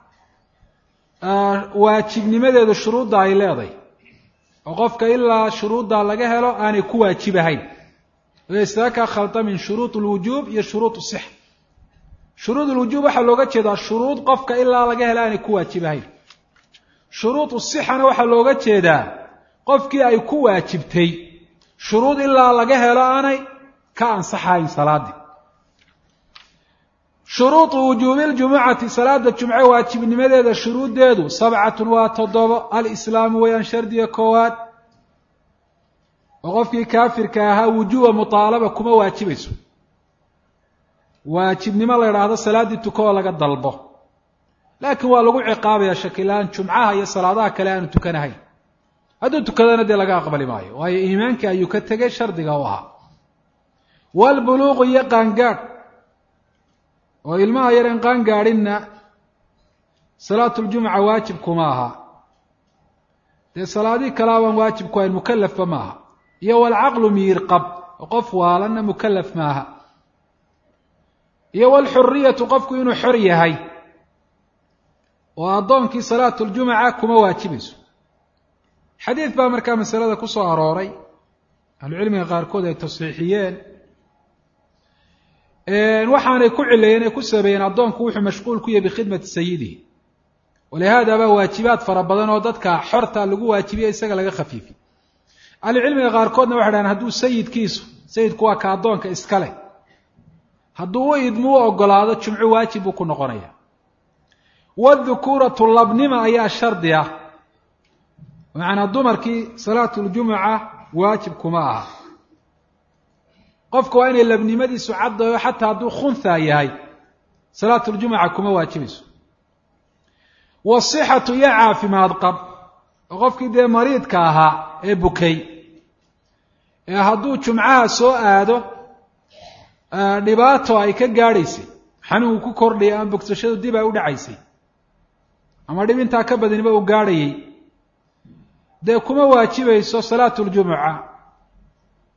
waajibnimadeedu shuruudda ay leedahay oo qofka ilaa shuruuddaa laga helo aanay ku waajibahayn isaga khalta min shuruuط اlwujuub iyo shuruuط الصxa shuruud ulwujuub waxaa looga jeedaa shuruud qofka ilaa laga helo aanay ku waajibahayn shuruud usixana waxaa looga jeedaa qofkii ay ku waajibtay shuruud ilaa laga helo aanay ka ansaxahayn salaadii shuruudu wujuubi ljumucati salaada jumce waajibnimadeeda shuruuddeedu sabcatun waa toddobo alislaamu wayaan shardiga koowaad oo qofkii kaafirka ahaa wujuuba mutaalaba kuma waajibayso waajibnimo la idhaahdo salaaddii tuko oo laga dalbo laakiin waa lagu ciqaabaya shakilaan jumcaha iyo salaadaha kale aanu tukanahayn hadduu tukadana dee laga aqbali maayo waayo iimaankii ayuu ka tegay shardiga u ahaa waalbuluuqu iyo qaangaadh oo ilmaha yareen qaangaadhinna salaatuljumuca waajib kuma aha dee salaadii kalaabaan waajib ku hayn mukalafba maaha iyo waalcaqlu miirqab oo qof waalanna mukalaf maaha iyo waalxuriyatu qofku inuu xor yahay oo addoonkii salaatu ljumuca kuma waajibayso xadiid baa markaa masalada ku soo arooray ahlucilmiga qaarkood ay tasxiixiyeen waxaanay ku cileeyeen ay ku sabeeyeen addoonku wuxuu mashquul ku yahay bikhidmati sayidihi walihaada baa waajibaad fara badan oo dadka xorta lagu waajibiye isaga laga khafiifiy ahlucilmiga qaarkoodna waxay dhahaan hadduu sayidkiisu sayidku waa ka addoonka iska leh hadduu u idmu u ogolaado jumco waajib buu ku noqonaya waadhukuuratu labnima ayaa shardi ah macanaa dumarkii salaatu ljumuca waajib kuma aha qofka waa inay labnimadiisu caddayo xataa hadduu khunhaa yahay salaatu ljumuca kuma waajibayso wasixatu iyo caafimaad qab oo qofkii dee mariidka ahaa ee bukay ee hadduu jumcaha soo aado dhibaato ay ka gaadhaysay xanuunku ku kordhaya ama bogsashadu dib ay u dhacaysay ama dhib intaa ka badaniba uu gaadhayay dee kuma waajibayso salaatu ljumuca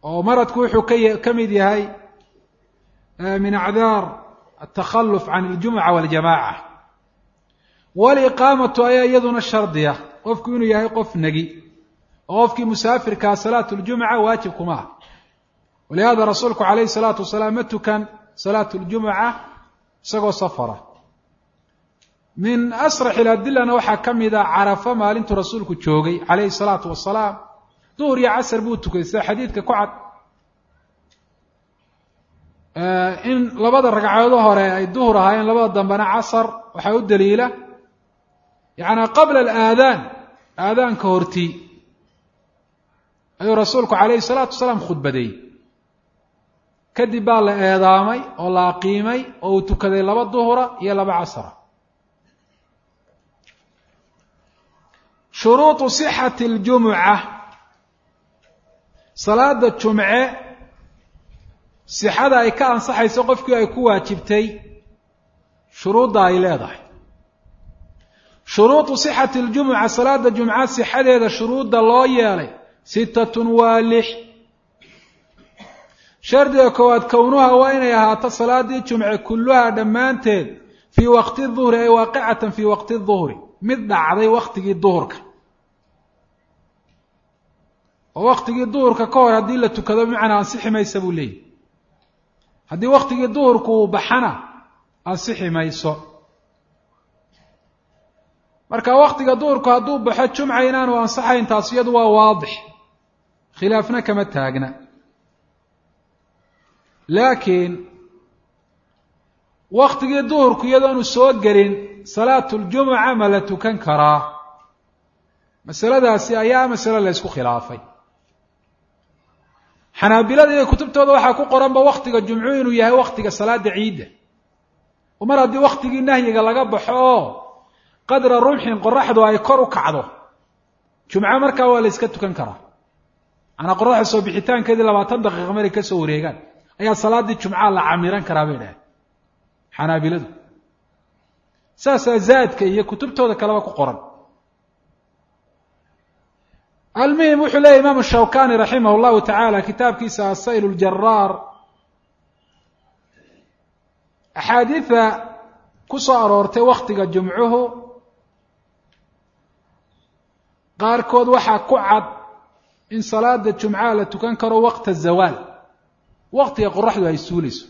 oo maradku wuxuu ka mid yahay min acdaar atakhalluf can aljumuca waljamaaca. waliqaamatu ayaa iyaduna shardiya qofku inuu yahay qof negi oo qofkii musaafirkaa salaatu ljumuca waajib kuma ah. walihada rasuulku calayhi salaatu wasalaam ma tukan salaatu ljumuca isagoo safara. min asrax iladilana waxaa ka mida carafa maalintuu rasuulku joogay calayhi salaatu wasalaam duhur iyo casar buu tukaday sida xadiidka ku cad. in labada ragcadood hore ay duhur ahaayeen labada dambena casar waxaa u daliila yani qabla alaadaan aadaanka hortii ayuu rasuulku calayhi salaatu wasalaam khudbadeeyey. kadib baa la eedaamay oo la aqiimay oo uu tukaday laba duhura iyo laba casra. shuruuطu sixati اljumuca salaada jumce sixada ay ka ansaxayso qofkii ay ku waajibtay shuruudda ay leedahay. shuruuطu sixati اljumuca salaada jumca sixadeeda shuruudda loo yeelay sitatun waa lix. shardiga koowaad kownuha waa inay ahaato salaadii jumce kulluhaa dhammaanteed fii waqti duhri ay waaqicatan fii waqti duhri mid dhacday waktigii duhurka. oo waktigii duhurka ka hor haddii la tukado bimacnaa ansixi maysa buu leeyahy. haddii waktigii duhurku uu baxana ansixi mayso. marka waktiga duhurku hadduu baxo jumca inaanu ansaxayn taas iyadu waa waadix, khilaafna kama taagna. laakiin waktigii duhurku iyadoonu soo gelin salaatu ljumuca ma la tukan karaa? masaladaasi ayaa masale la ysku khilaafay. xanaabilada iyo kutubtooda waxaa ku qoranba waktiga jumcu inuu yahay waktiga salaada ciidda. oo mar haddii waktigii nahyiga laga baxo oo qadra rumxin qoraxdu ay kor u kacdo jumco markaa waa la yska tukan karaa. manaa qoraxda soo bixitaankeedii labaatan daqiiqa maray ka soo wareegaan ayaa salaaddii jumca la camiran karaa bay dhahay xanaabiladu. saasaa zaadka iyo kutubtooda kaleba ku qoran. almuhim wuxuu leeyahy imaamu shawkani raximah llahu tacaala kitaabkiisa asayl ljaraar axaadiida ku soo aroortay waktiga jumcuhu qaarkood waxaa ku cad in salaada jumcaha la tukan karo waqta zawaal, waktiga qoraxdu ay suulayso.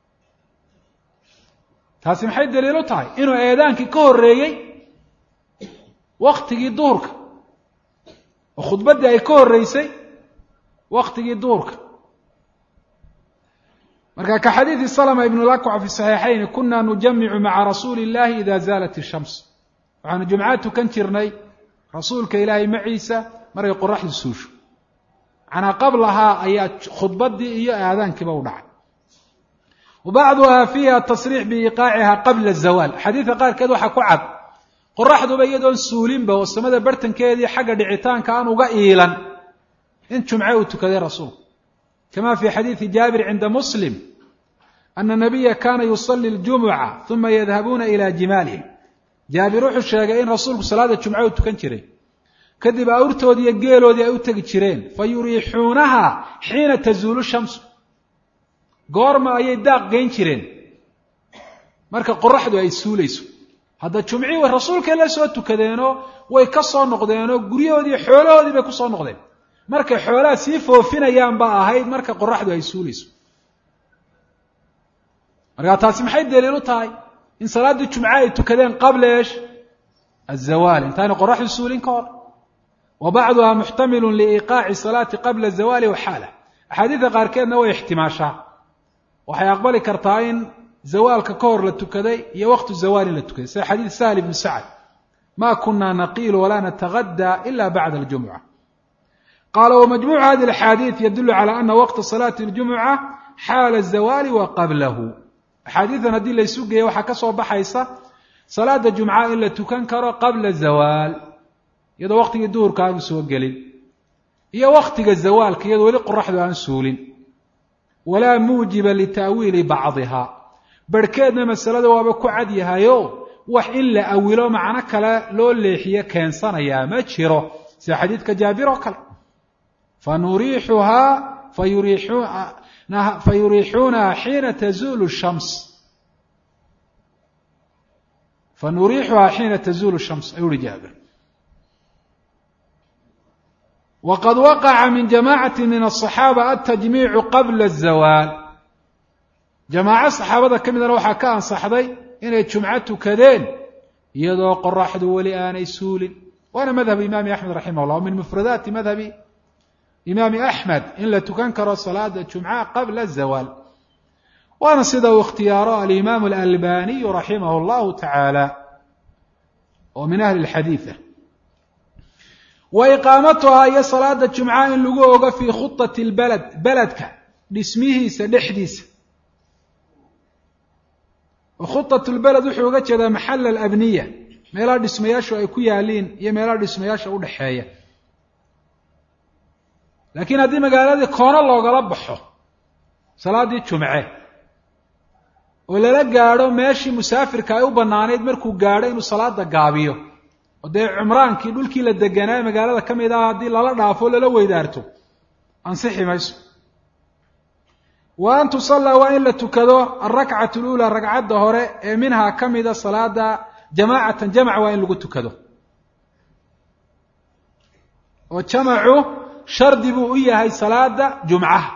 taasi maxay daliil u tahay? inuu eedaankii ka horeeyey waktigii duhurka oo khudbaddii ay ka horeysay waktigii duhurka. marka ka xadiidi salma ibn lakwac fi saxiixayn kuna nujamicu maca rasuuli illahi ida zaalat ishams, waxaanu jumca tukan jirnay rasuulka ilaahay maciisa markay qoraxdu suusho. macnaa qablahaa ayaa khudbaddii iyo aadaankiiba u dhacay. wa bacduha fiiha tasriix biiqaaciha qabla zawaal. xadiidka qaarkeed waxaa ku cad qoraxduba iyadoon suulinba oo samada bartankeedii xagga dhicitaanka aan uga iilan in jumce uu tukaday rasuulku. kama fi xadiidi jaabir cinda muslim ana nabiya kana yusalli ljumuca uma yadhabuuna ila jimaalihim. jaabir wuxuu sheegay in rasuulku salaada jumce uu tukan jiray kadib awrtoodii iyo geeloodii ay u tegi jireen fa yuriixuunaha xiina tazuulu shamsu. goorma ayay daaq geyn jireen? marka qoraxdu ay suulayso. hadda jumcii way rasuulkay la soo tukadeenoo way ka soo noqdeenoo guryahoodii xoolahoodii bay ku soo noqdeen. markay xoolaha sii foofinayaan ba ahayd marka qoraxdu ay suulayso. markaa taasi maxay daliil u tahay? in salaaddii jumca ay tukadeen qabla eesh azawaal, intaayna qoraxdu suulin ka hor. wa bacduha muxtamilun liiqaaci salaati qabla zawaali wa xaala. axaadiidda qaarkeedna way ixtimaashaa, waxay aqbali kartaa in zawaalka ka hor la tukaday iyo waqtu zawaal in la tukaday, sida xadiid sahl ibn sacd ma kuna naqiilu walaa natagadaa ila bacda aljumuca. qaala wamajmuucu hadi axaadiid yadulu cala ana waqta salaati اljumuca xaala azawaali wa qablahu. axaadiidan haddii laysu geeya waxaa ka soo baxaysa salaada jumca in la tukan karo qabla zawaal iyadoo waqtigii duhurka aanu soo gelin, iyo waqtiga zawaalka iyadoo weli qoraxdu aan suulin. walaa muujiba lita'wiili bacdiha. barhkeedna masalada waaba ku cad yahayo wax in la awilo macno kale loo leexiyo keensanayaa ma jiro, sida xadiidka jaabir oo kale. fanuriixuhaa fayuriixuunaha xiina tazuulu الshams fanuriixuhaa xiina tazuulu الshams ayuu uhi jaabir waqad waqaca min jamaacati min الصaxaaba aلtajmiicu qabla الzawaal jamaaco saxaabada ka midana waxaa ka ansaxday inay jumco tukadeen iyadoo qoraxdu weli aanay suulin waana madhab imaami axmed raximah llah min mufradaati madhabi imaami axmed in la tukan karo salaada jumca qabla الzawaal waana sida uu ikhtiyaaro alimaam alalbaniyu raximah اllahu tacaala oo min ahli اlxadiiثa wa iqaamatuhaa iyo salaada jumca in lagu ogo fii khuطati اlbalad beledka dhismihiisa dhexdiisa khuطaة اlbaled wuxuu uga jeedaa maxal alabniya meelaha dhismayaashu ay ku yaaliin iyo meelaha dhismayaasha udhaxeeya laakiin haddii magaaladii koono loogala baxo salaadii jumce oo lala gaadho meeshii musaafirka ay u banaanayd markuu gaadho inuu salaada gaabiyo oo dee cumraankii dhulkii la deganaa magaalada ka mid ah haddii lala dhaafo lala weydaarto ansixi mayso wa an tusallaa waa in la tukado alrakcatu اluulaa ragcadda hore ee minhaa ka mida salaada jamaacatan jamac waa in lagu tukado oo jamacu shardi buu u yahay salaada jumcaha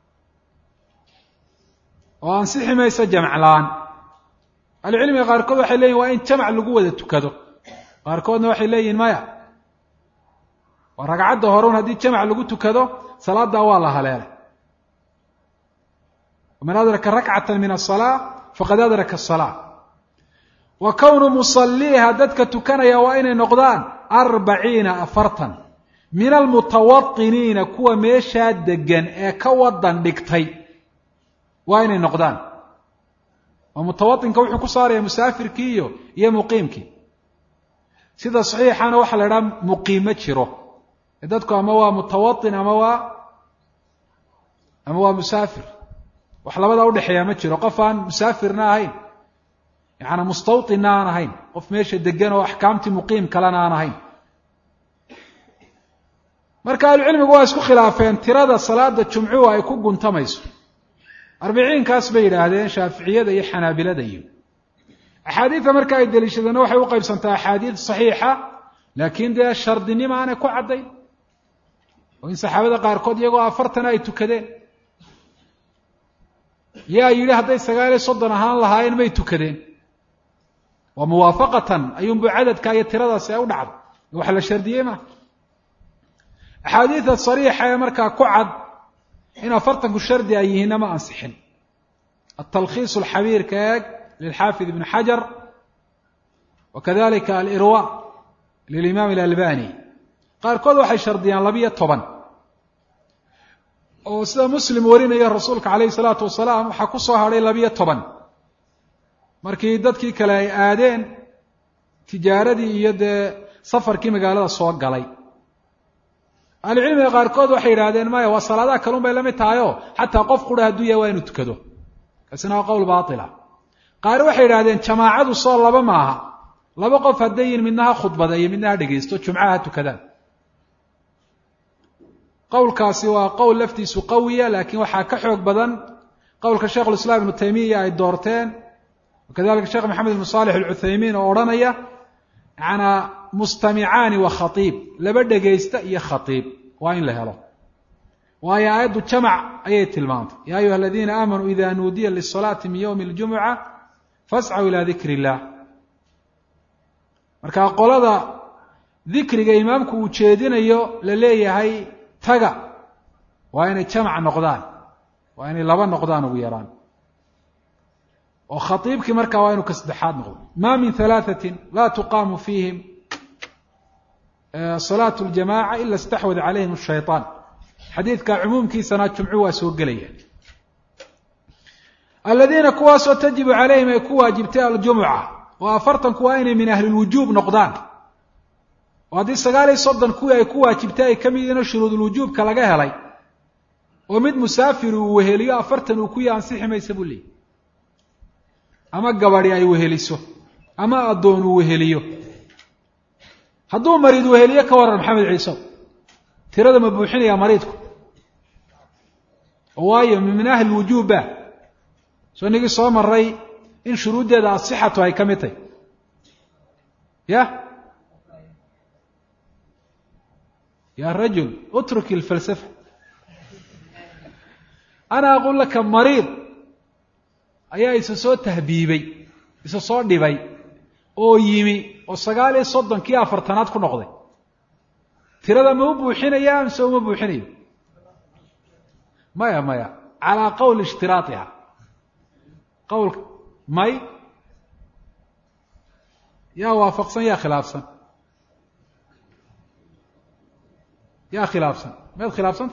oo ansixi maysa jamc la-aan ahlucilmiga qaarkood waxay leeyihin waa in jamac lagu wada tukado qaarkoodna waxay leeyihin maya oo ragcadda horeun haddii jamac lagu tukado salaaddaa waa la haleelay man adraka rakcata min aلصalاة faqad adraka الصalاة wa kownu musaliiha dadka tukanaya waa inay noqdaan arbaciina afartan min almutawaqiniina kuwa meeshaa degan ee ka wadan dhigtay waa inay noqdaan oo mutawainka wuxuu ku saaraya musaafirkii iyo iyo muqiimkii sida صaxiixana waxaa la idhaha muqiim ma jiro dadku ama waa mutawain ama waa ama waa musaafir wax labadaa udhexeeyaa ma jiro qof aan musaafirna ahayn yaani mustawطinna aan ahayn qof meesha degan oo axkaamtii muqiim kalena aan ahayn marka ahlucilmigu waa isku khilaafeen tirada salaada jumcuhu ay ku guntamayso arbiciinkaas bay yidhaahdeen shaaficiyada iyo xanaabilada iyo axaadiida marka ay deliishadeen waxay u qaybsantaa axaadiid saxiixa laakiin dee shardinimo aanay ku caddayn oo in saxaabada qaarkood iyagoo afartana ay tukadeen yaa yidhi hadday sagaal iyo soddon ahaan lahaayeen may tukadeen waa muwaafaqatan ayuunbu cadadka iyo tiradaasi ay u dhacday waxa la shardiyey ma axaadiida sariixa ee markaa ku cad in afartanku shardi ay yihiinna ma ansixin atalkhiis alxabiir ka eeg lilxaafid ibn xajar wa kadalika alirwa lilimaam alalbani qaarkood waxay shardiyaan labiyo toban oo sida muslim warinaya rasuulka calayhi salaatu wasalaam waxaa ku soo hadhay labiyo toban markii dadkii kale ay aadeen tijaaradii iyo dee safarkii magaalada soo galay ahlucilmiga qaarkood waxay yidhahdeen maya waa salaadaha kalun bay la mid tahay oo xataa qof qura hadduu yahay waa inuu tukado kaasina waa qowl baatila qaar waxay yidhahdeen jamaacadu soo laba maaha laba qof hadday yihin midna ha khudbadeeyo midna ha dhegaysto jumcaha ha tukadaan qowlkaasi waa qowl laftiisu qawiya laakiin waxaa ka xoog badan qowlka sheikhulislaam ibnu taymiya ay doorteen wakadalika sheekh maxamed ibnu saalix alcuthaymiin oo odhanaya yanaa mustamicaani wa khatiib laba dhegaysta iyo khatiib waa in la helo waayo aayaddu jamac ayay tilmaantay ya ayuha aladiina aamanuu ida nuudiya lisalaati min ywmi اljumuca fascuu ila dikri illah marka qolada dikriga imaamku uu jeedinayo la leeyahay taga waa inay jamac noqdaan waa inay laba noqdaan ugu yaraan oo khatiibkii markaa waa inuu ka saddexaad noqdo ma min halaaثatin laa tuqaamu fiihim salaat اljamaca ila اstaxwada calayhim الshayطaan xadiidka cumuumkiisana jumcu waa soo gelaya aladiina kuwaasoo tajibu calayhim ay ku waajibtay aljumuca oo afartanku waa inay min ahli lwujuub noqdaan oo haddii sagaal iyo soddon kuwii ay ku waajibtay ay ka mid yihiin shuruudulwujuubka laga helay oo mid musaafir uu weheliyo afartan uu ku yahay ansixi maysa buu leeyay ama gabadhi ay weheliso ama addoon uu weheliyo hadduu mariid weheliyo ka waran maxamed ciise tirada ma buuxinayaa mariidku waayo min ahli alwujuuba soo nigi soo maray in shuruudeeda asixatu ay ka mid tahay ya يا رجل اترك الفلسفة أنا أقول لك مريض أيها إسسو تهبيبي إسسو ديبي أو يمي أو سقالي صدن كي أفرتنات كو نقضي ترى ما بوحين أيام سو ما بوحين مايا مايا على قول اشتراطها قول ماي يا وافقصا يا خلافصا يا خلافصا ما خلافصا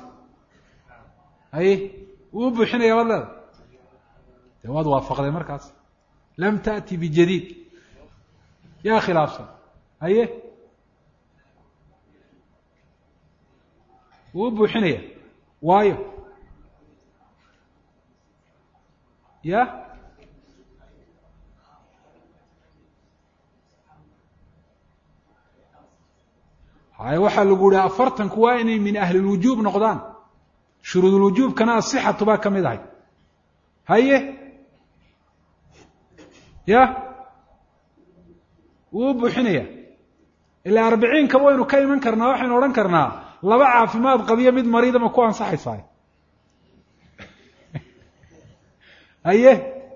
أي وبوحين يا ولد جواد وافق لي مركز لم تأتي بجديد يا خلافصا أيه وبوحين وايو يا هاي waxa lagu yiraahdaa afartan kuwa inay min ahli alwujub noqdaan shuruud alwujub kana sihhatu ba kamid ahay haye ya uu buuxinaya ila arbaciin ka waynu ka iman karnaa waxaan oran karnaa laba caafimaad qabiya mid mariida ma ku ansaxaysaa haye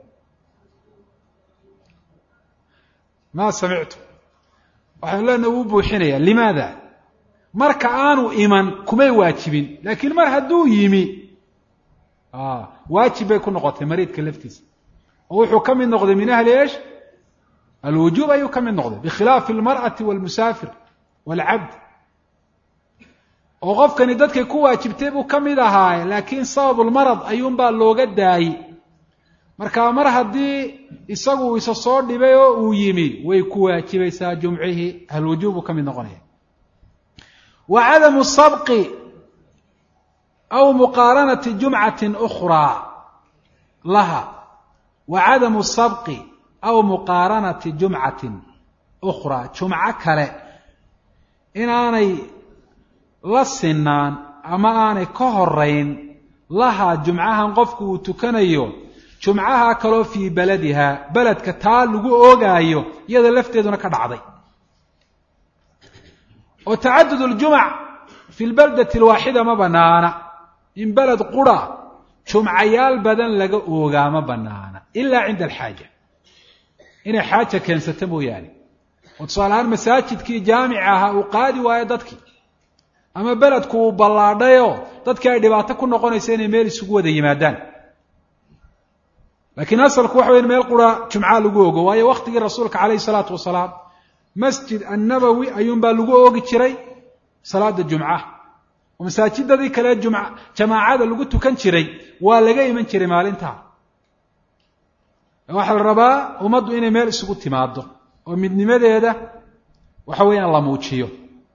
ma sami'tu waxaan leenahay uu buuxinaya limaada marka aanu iman kumay waajibin laakiin mar haduu yimi ah waajib ay ku noqotay mariidka laftiisa oo wuxuu kamid noqday min ahli ايش الوجوب ayu kamid noqday بخلاف المرأة والمسافر والعبد oo qofkani dadkay ku waajibtay buu kamid ahaa laakiin sabab marad ayuun baa looga daayay marka mar hadii isagu isa soo dhibay oo uu yimi way ku waajibaysaa jumcihi الوجوب kamid noqonaya وعدم السبق أو مقارنة جمعة أخرى لها وعدم السبق أو مقارنة جمعة أخرى جمعة كلا إن أنا لسنان أما أنا كهرين لها جمعها نقفك تكنيو جمعها كلو في بلدها بلد كتال لقو أوغايو يذا لفتيدنا كدعضي وتعدد الجمع في البلدة الواحدة ما بنانا إن بلد قرى جمعيال بدن لقى أوغا ما بنانا إلا عند الحاجة إن حاجة كان ستمو يعني وتصالحان مساجد كي جامعها وقادي وايدتك أما بلد كو بلاديو دادك أي دباتا كنا قونا يسيني ميلي سقوة دي مادان لكن أصل كوحوين ميل قرى جمعة لقوغا وهي وقت رسولك عليه الصلاة والسلام مسجد النبوي أيوم باللقوة جري صلاة الجمعة ومساجد ذي كلا الجمعة جماعة اللقوة كان جري ولقي من جري مال انتهى واحد الرباء ومضوا إني مال سقوط تماده ومن لماذا هذا وحوين الله موتشيه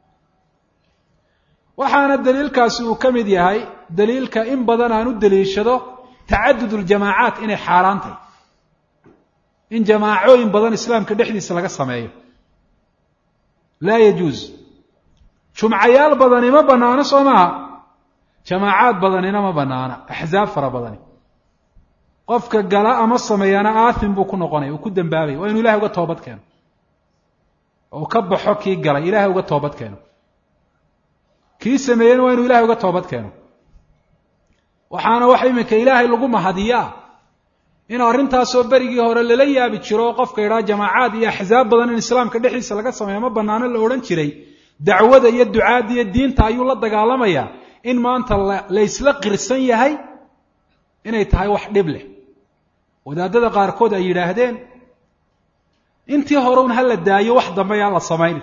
وحان الدليل كاسو كمد يهي دليل كإن بدنا ندليل شدو تعدد الجماعات إني حارانتي إن جماعوين بدن إسلام كدحدي سلقة سمايه لا يجوز جمعيال بدني ما بنانا صومها جماعات بدنينا ما بنانا أحزاب فرا بدني قفك قلاء مصميانا آثم بكون قني وكو دنبابي وإنه إلهي وقت توبت كانوا وكب حكي قلاء إلهي وقت توبت كانوا كي سميين وإنه إلهي وقت توبت كانوا وحانا وحي منك إلهي لقوم هدية إن أرنتها سوبريقي هورا لليا بتشيرو قفك إرا جماعات يا أحزاب بدن الإسلام كدحي سلقات سميا ما بنانا اللوران شري دعوة يا الدعاء يا الدين تايو الله دقالميا إن ما أنت ليس لك غرسان يهي إنه يتهاي واحد دبله ودا دادا قاركود أي راهدين انتي هورون هلا دايو واحدة ما يلا صمين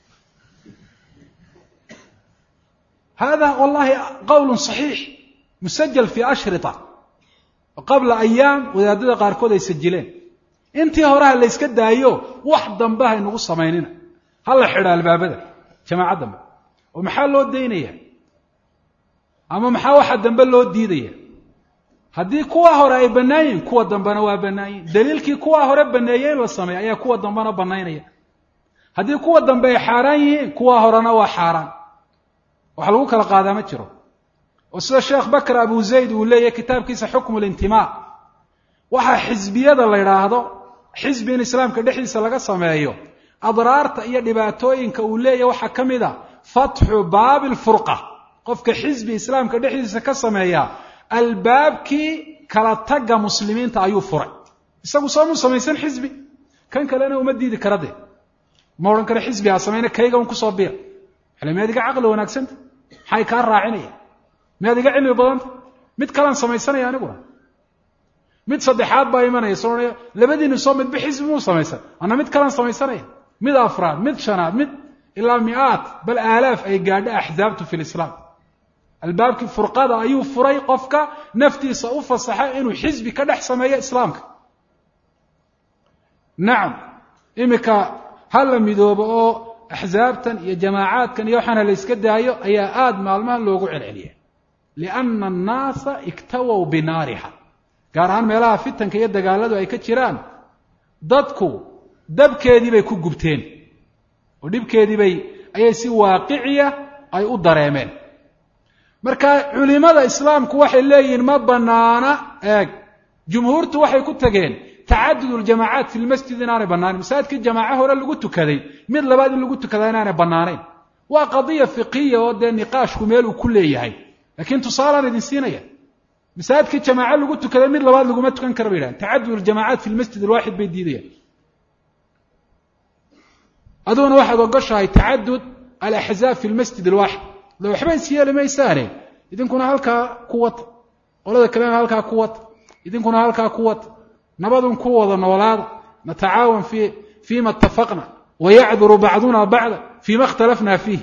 هذا والله قول صحيح مسجل في أشرطة وقبل أيام ودا دادا قاركود يسجلين انتي هورها اللي يسكد دايو واحدة بها إنه صميننا هلا حدا الباب ده جماعة دم ومحل له الدينية أما محل واحد دم له الدينية هذه كوا هراء بناين كوا دنبنا وبناين دليل كي كوا هراء بناين والسماء يا كوا دنبنا بناين هذه كوا دنبا حارين كوا هرانا وحاران وحلوك القادمة ترى وسيد الشيخ بكر أبو زيد وليه كتاب كيس حكم الانتماء وحا حزبية اللي راهدو حزبين الإسلام كدحيس لغا سمايو أضرارت إيا دباتوين كوليه وحا كمدا فتح باب الفرقة قفك حزب إسلام كدحيس كسمايا الباب كي كلا تقى مسلمين تأيو فرع isagu soo musamaysan xisbi kan kalena uma diidi karade ma oran kara xisbi aa sameeyna kayga un ku soo biir xilmeediga aqal wanaagsan hay ka raacinaya meediga cilmi badan mid kalan samaysanaya anigu mid saddexaad baa imanaya soo labadiina soo mid bixisbi mu samaysan ana mid kalan samaysanaya mid afraad mid shanaad mid ilaa mi'aat bal aalaaf ay gaadho ahzaabtu fi islam albaabki furqada ayuu furay qofka naftiisa u fasaxa inuu xisbi ka dhex sameeyo islaamka نعم إمك هل مدوبة أو أحزابتا يا جماعات كان يوحنا ليسكدايو أي آد مالمان لوقو عليه لأن الناس اكتووا بنارها قارهان ميلاها فتن كي يدى قالدوا أي كتشيران ضدكو دب كيدي بي كو قبتين ودب كيدي بي أي سي واقعية أي أدريمين مركا علماء الإسلام كوحي الليين ما بنانا جمهورته وحي كتاقين تعدد الجماعات في المسجد نار بنان مساجد الجماعة هو اللي قلت كذي مثل بعد اللي قلت كذا نار بنانين وقضية فقهية ودي النقاش كمال وكل هي لكن تصالر الإنسانية مساجد الجماعة اللي قلت كذا مثل بعد اللي قمت كان كربيران تعدد الجماعات في المسجد الواحد بيديدية أدون واحد وقشها هي تعدد الأحزاب في المسجد الواحد لو حبين سيالة ما يساري إذن كنا هلكا قوة ولا كلام هلكا قوة إذن كنا هلكا قوة نبض قوة نولاد نتعاون في فيما اتفقنا ويعذر بعضنا بعضا فيما اختلفنا فيه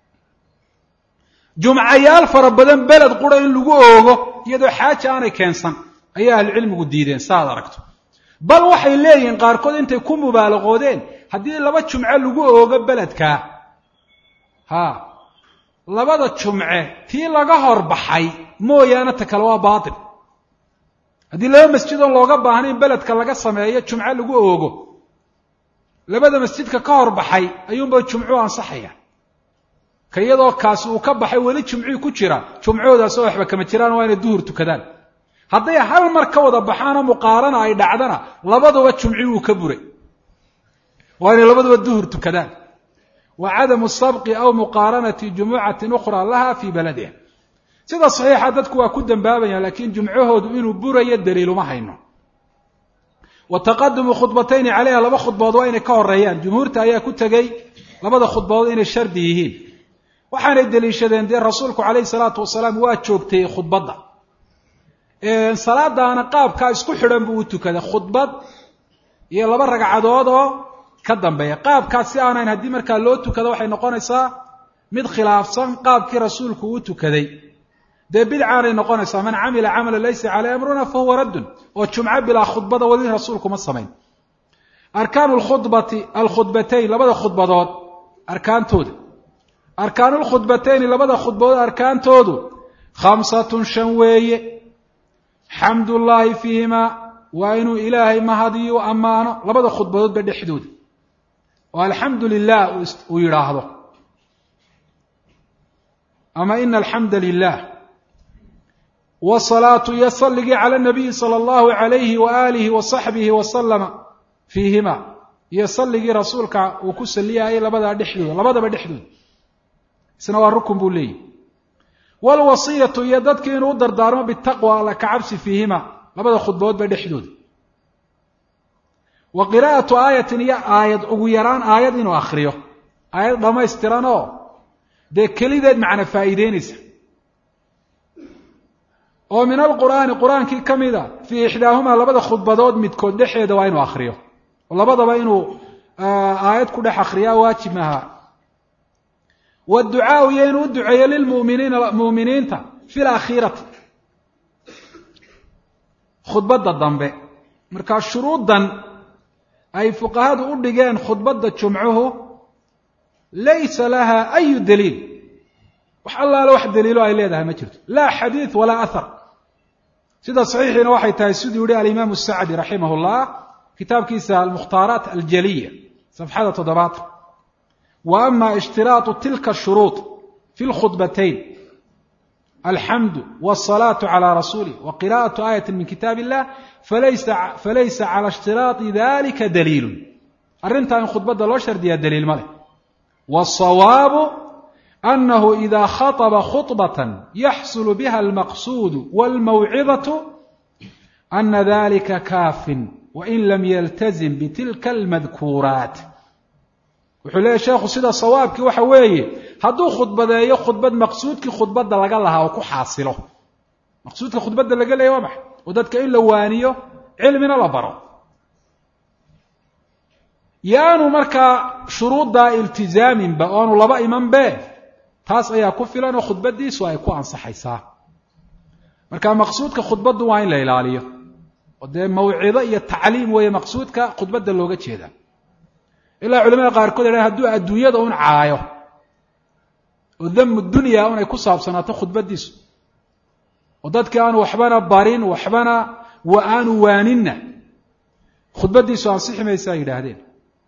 جمعيال فربدن بلد قرى لغو اوغو يدو حاجه aanay keensan ayaa cilmigu diideen saad aragto bal waxay leeyeen qaar kood intay ku mubaalaqoodeen hadii laba jumce lagu oogo beledka ha labada jumce tii laga horbaxay mooyaana ta kale waa baatil hadii laba masjid oo looga baahnay beledka laga sameeyo jumce lagu oogo labada masjidka ka horbaxay ayuunba jumcu ansaxaya kayadoo kaas uu ka baxay wali jumci ku jira jumcoodaas oo waxba kama jiraan waa inay duhur tukadaan haday hal mar ka wada baxaana muqaarana ay dhacdana labaduba jumci uu ka buray waa inay labaduba duhur tukadaan wa adamu sabqi aw muqaranati jumu'atin ukhra laha fi baladiha sida saxiixa dadku waa ku dambaabayaan laakiin jumcahoodu inuu burayo daliil uma hayno وتقدم خطبتين عليها لبا خطبود waa inay ka horeeyaan jumhuurta ayaa ku tagay labada khutbadood inay shardi yihiin waxaanay daliishadeen de rasuulku kaleey salaatu wasalaam waa joogtay khutbada ee salaadaana qaabka isku xidhan buu tukaday khutbad iyo laba ragcadood oo ka dambeeya qaabka si aanay hadii marka loo tukado waxay noqonaysaa mid khilaafsan qaabkii rasuulku uu tukaday de bidcaanay noqonaysaa man amila amalan laysa alayhi amruna fa huwa radd oo jumca bila khutbada wali rasuulku ma sameyn arkaan al-khutbati al-khutbatayn labada khutbadood arkaantooda arkaan al-khutbatayn labada khutbadood arkaantoodu khamsatun shan weeye hamdulillahi fiima wa inu ilaahi mahadiyo amaano labada khutbadood ba dhexdooda wa alhamdulillah u yiraahdo ama inna alhamdulillah والصلاة يصلي على النبي صلى الله عليه وآله وصحبه وسلم فيهما يصلي رسولك وكسليها إلى لبدا دحدود لبدا بدحدود سنوى ركن بولي والوصية يددك إنه دردارما بالتقوى لك عبس فيهما لبدا خطبات بدحدود وقراءة آية هي آية أغيران آية إنه أخريه آية ضما استرانه ده كليدة معنا فائدين اسم ومن القرآن قرآن كي كميدا في إحداهما لبدا خطبات متكون دحيدا وإنه أخريه ولبدا وإنه آيات كده أخريا واجبها والدعاء ينو الدعاء للمؤمنين المؤمنين في الأخيرة خطبة الضنبة مركا شروطا أي فقهاء أردقان خطبة جمعه ليس لها أي دليل وحالله لو واحد دليله أي ليدها ما جرت لا حديث ولا أثر سيدا صحيحين واحد تايسود يقول الإمام السعدي رحمه الله كتاب كيسا المختارات الجلية صفحة تضباط وأما اشتراط تلك الشروط في الخطبتين الحمد والصلاة على رسوله وقراءة آية من كتاب الله فليس, فليس على اشتراط ذلك دليل أرنتها من خطبة الله شردية دليل ماله. والصواب أنه إذا خطب خطبة يحصل بها المقصود والموعظة أن ذلك كاف وإن لم يلتزم بتلك المذكورات. wuxuu leeyahay sheekhu sida sawaabkii waxa weeye hadduu khudbadeeyo khudbad maqsuudkii khudbadda laga lahaa oo ku xaasilo maqsuudka khudbadda laga leeyahay waa maxay oo dadka in la waaniyo cilmina la baro yaanu markaa shuruudda iltizaamin ba oonu laba iman be taas ayaa ku filan oo khudbadiisu ay ku ansaxaysaa. marka maqsuudka khudbaddu waa in la ilaaliyo oo dee mawcido iyo tacliim weeye maqsuudka khudbadda looga jeedaa. ilaa culimada qaarkood ay hadduu adduunyada un caayo oo dhamu dunya un ay ku saabsanaato khudbadiisu oo dadka aan waxbana barin waxbana wa aanu waaninna khudbadiisu ansixi maysa yidhaahdeen.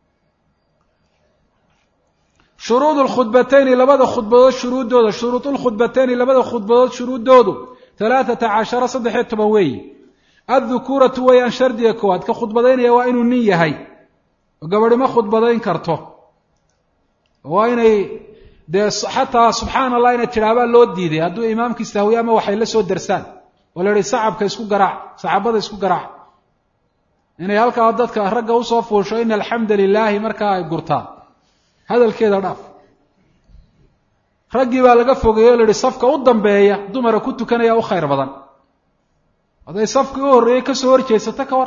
shuruud alkhudbatayn labada khudbadood shuruudooda shuruud alkhudbatayn labada khudbadood shuruudoodu ثلاثة عشر saddex iyo toban weeye. adhukuratu wayaan shardiga koowaad ka khudbadaynaya waa inuu nin yahay oo gabadhi ma khudbadayn karto waa inay dee xataa subxaan allah inay tidhaahbaa loo diiday hadduu imaamkii sahwiye ama waxay la soo darsaan oo la yihi sacabka isku garaac saxaabada isku garaac inay halkaa dadka ragga usoo fuusho ina alxamda lilaahi markaa ay gurtaan hadalkeeda dhaaf. raggii baa laga fogeeyo o la yihi safka u dambeeya dumara ku tukanaya u khayr badan hadday safkii u horreeyey kasoo horjeedsata ka war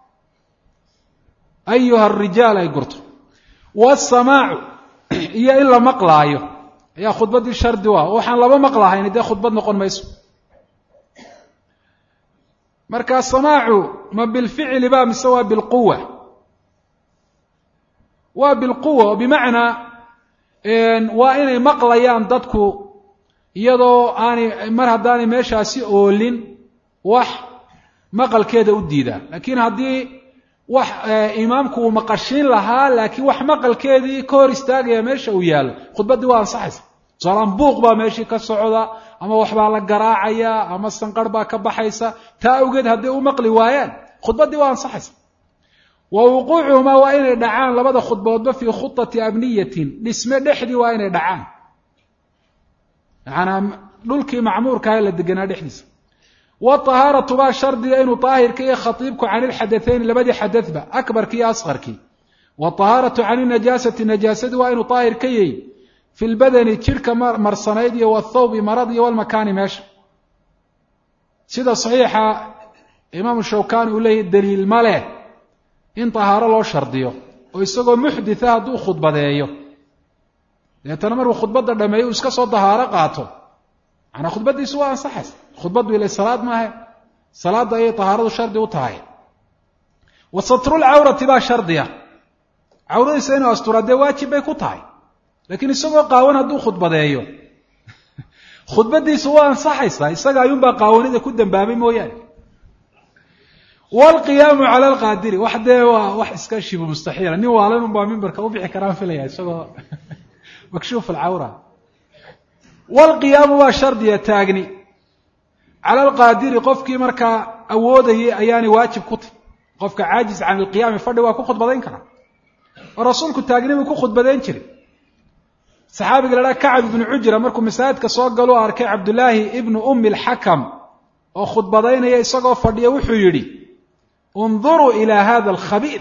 ayuha arijaal ay gurto. wasamaacu iyo in la maqlaayo ayaa khudbaddii shardi u ah waxaan laba maqlahayn dee khudbad noqon mayso. marka samaacu ma bilficli ba mise waa bilquwa waa bilquwa oo bimacnaa waa inay maqlayaan dadku iyadoo aanay mar haddaanay meeshaasi oolin wax maqalkeeda u diidaa. laakiin haddii wax imaamku uu maqashiin lahaa laakiin wax maqalkeedii ka hor istaagaya meesha uu yaalo khudbaddii waa ansaxaysa. tusaalaan buuq baa meeshii ka socda ama waxbaa la garaacaya ama sanqarh baa ka baxaysa taa awgeed hadday u maqli waayaan khudbaddii waa ansaxaysa. wa wuquucuhumaa waa inay dhacaan labada khudboodba fii khudati abniyatin dhisme dhexdii waa inay dhacaan yacanaa dhulkii macmuurkaha la deganaa dhexdiisa. watahaaratu baa shardiga inuu daahirka iyo khatiibku can ilxadathayni labadii xadadba akbarkii iyo asqarkii. watahaaratu can inajaasati najaasadi waa inuu daahir ka yahy fi lbadani jidhka marsanayd iyo wathawbi marad iyo walmakaani meesha. sida saxiixa imaamu shawkani uu leeyahy daliil ma leh in tahaaro loo shardiyo oo isagoo muxditha hadduu khudbadeeyo deetana markuu khudbadda dhameeyo uu iska soo dahaaro qaato macnaa khudbaddiisu waa ansaxaysa. khudbaddu ilay salaad maahe salaadda ayay tahaaradu shardi u tahay. wa satrulcawrati baa shardiya cawradiisa inuu astura dee waajib bay ku tahay laakiin isagoo qaawan hadduu khudbadeeyo khudbaddiisu waa ansaxaysaa isaga ayuunbaa qaawanida ku dambaabay mooyaane. waalqiyaamu cala alqaadiri wax dee waa wax iska shibu mustaxiila nin waalan unbaa mimbarka u bixi karaan filaya isagoo makshuuf alcawra. waalqiyaamu waa shardiya taagni cala alqaadiri qofkii markaa awoodayay ayaanay waajib ku tahy. qofka caajis can ilqiyaami fadhi waa ku khudbadayn karaa oo rasuulku taagni buu ku khudbadayn jiray. saxaabiga la dhaha kacab ibnu cujra markuu masaajidka soo galuu arkay cabdullaahi ibnu ummi alxakam oo khudbadaynaya isagoo fadhiya wuxuu yidhi unduruu ilaa hada alkhabiir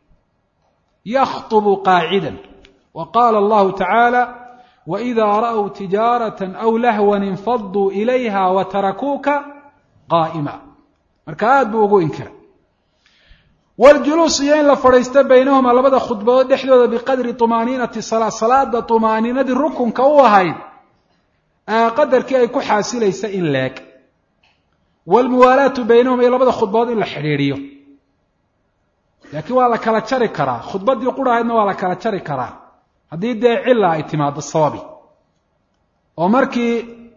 yakhtubu qaacidan wa qaala allahu tacaala waidaa ra'w tijaaratan aw lahwan infaduu ilayha watarakuuka qaa'ima. marka aad buu ugu inkiray. waljuluus iyo in la fadhiisto baynahuma labada khudbadood dhexdooda biqadri tumaaniinati salaa salaada tumaaniinadii rukunka u ahayd qadarkii ay ku xaasilaysa in leeg. waalmuwaalaatu baynahuma iyo labada khudbadood in la xidhiidhiyo laakiin waa la kala jari karaa khudbaddii qurahaydna waa la kala jari karaa haddii dee cila ay timaado sababi oo markii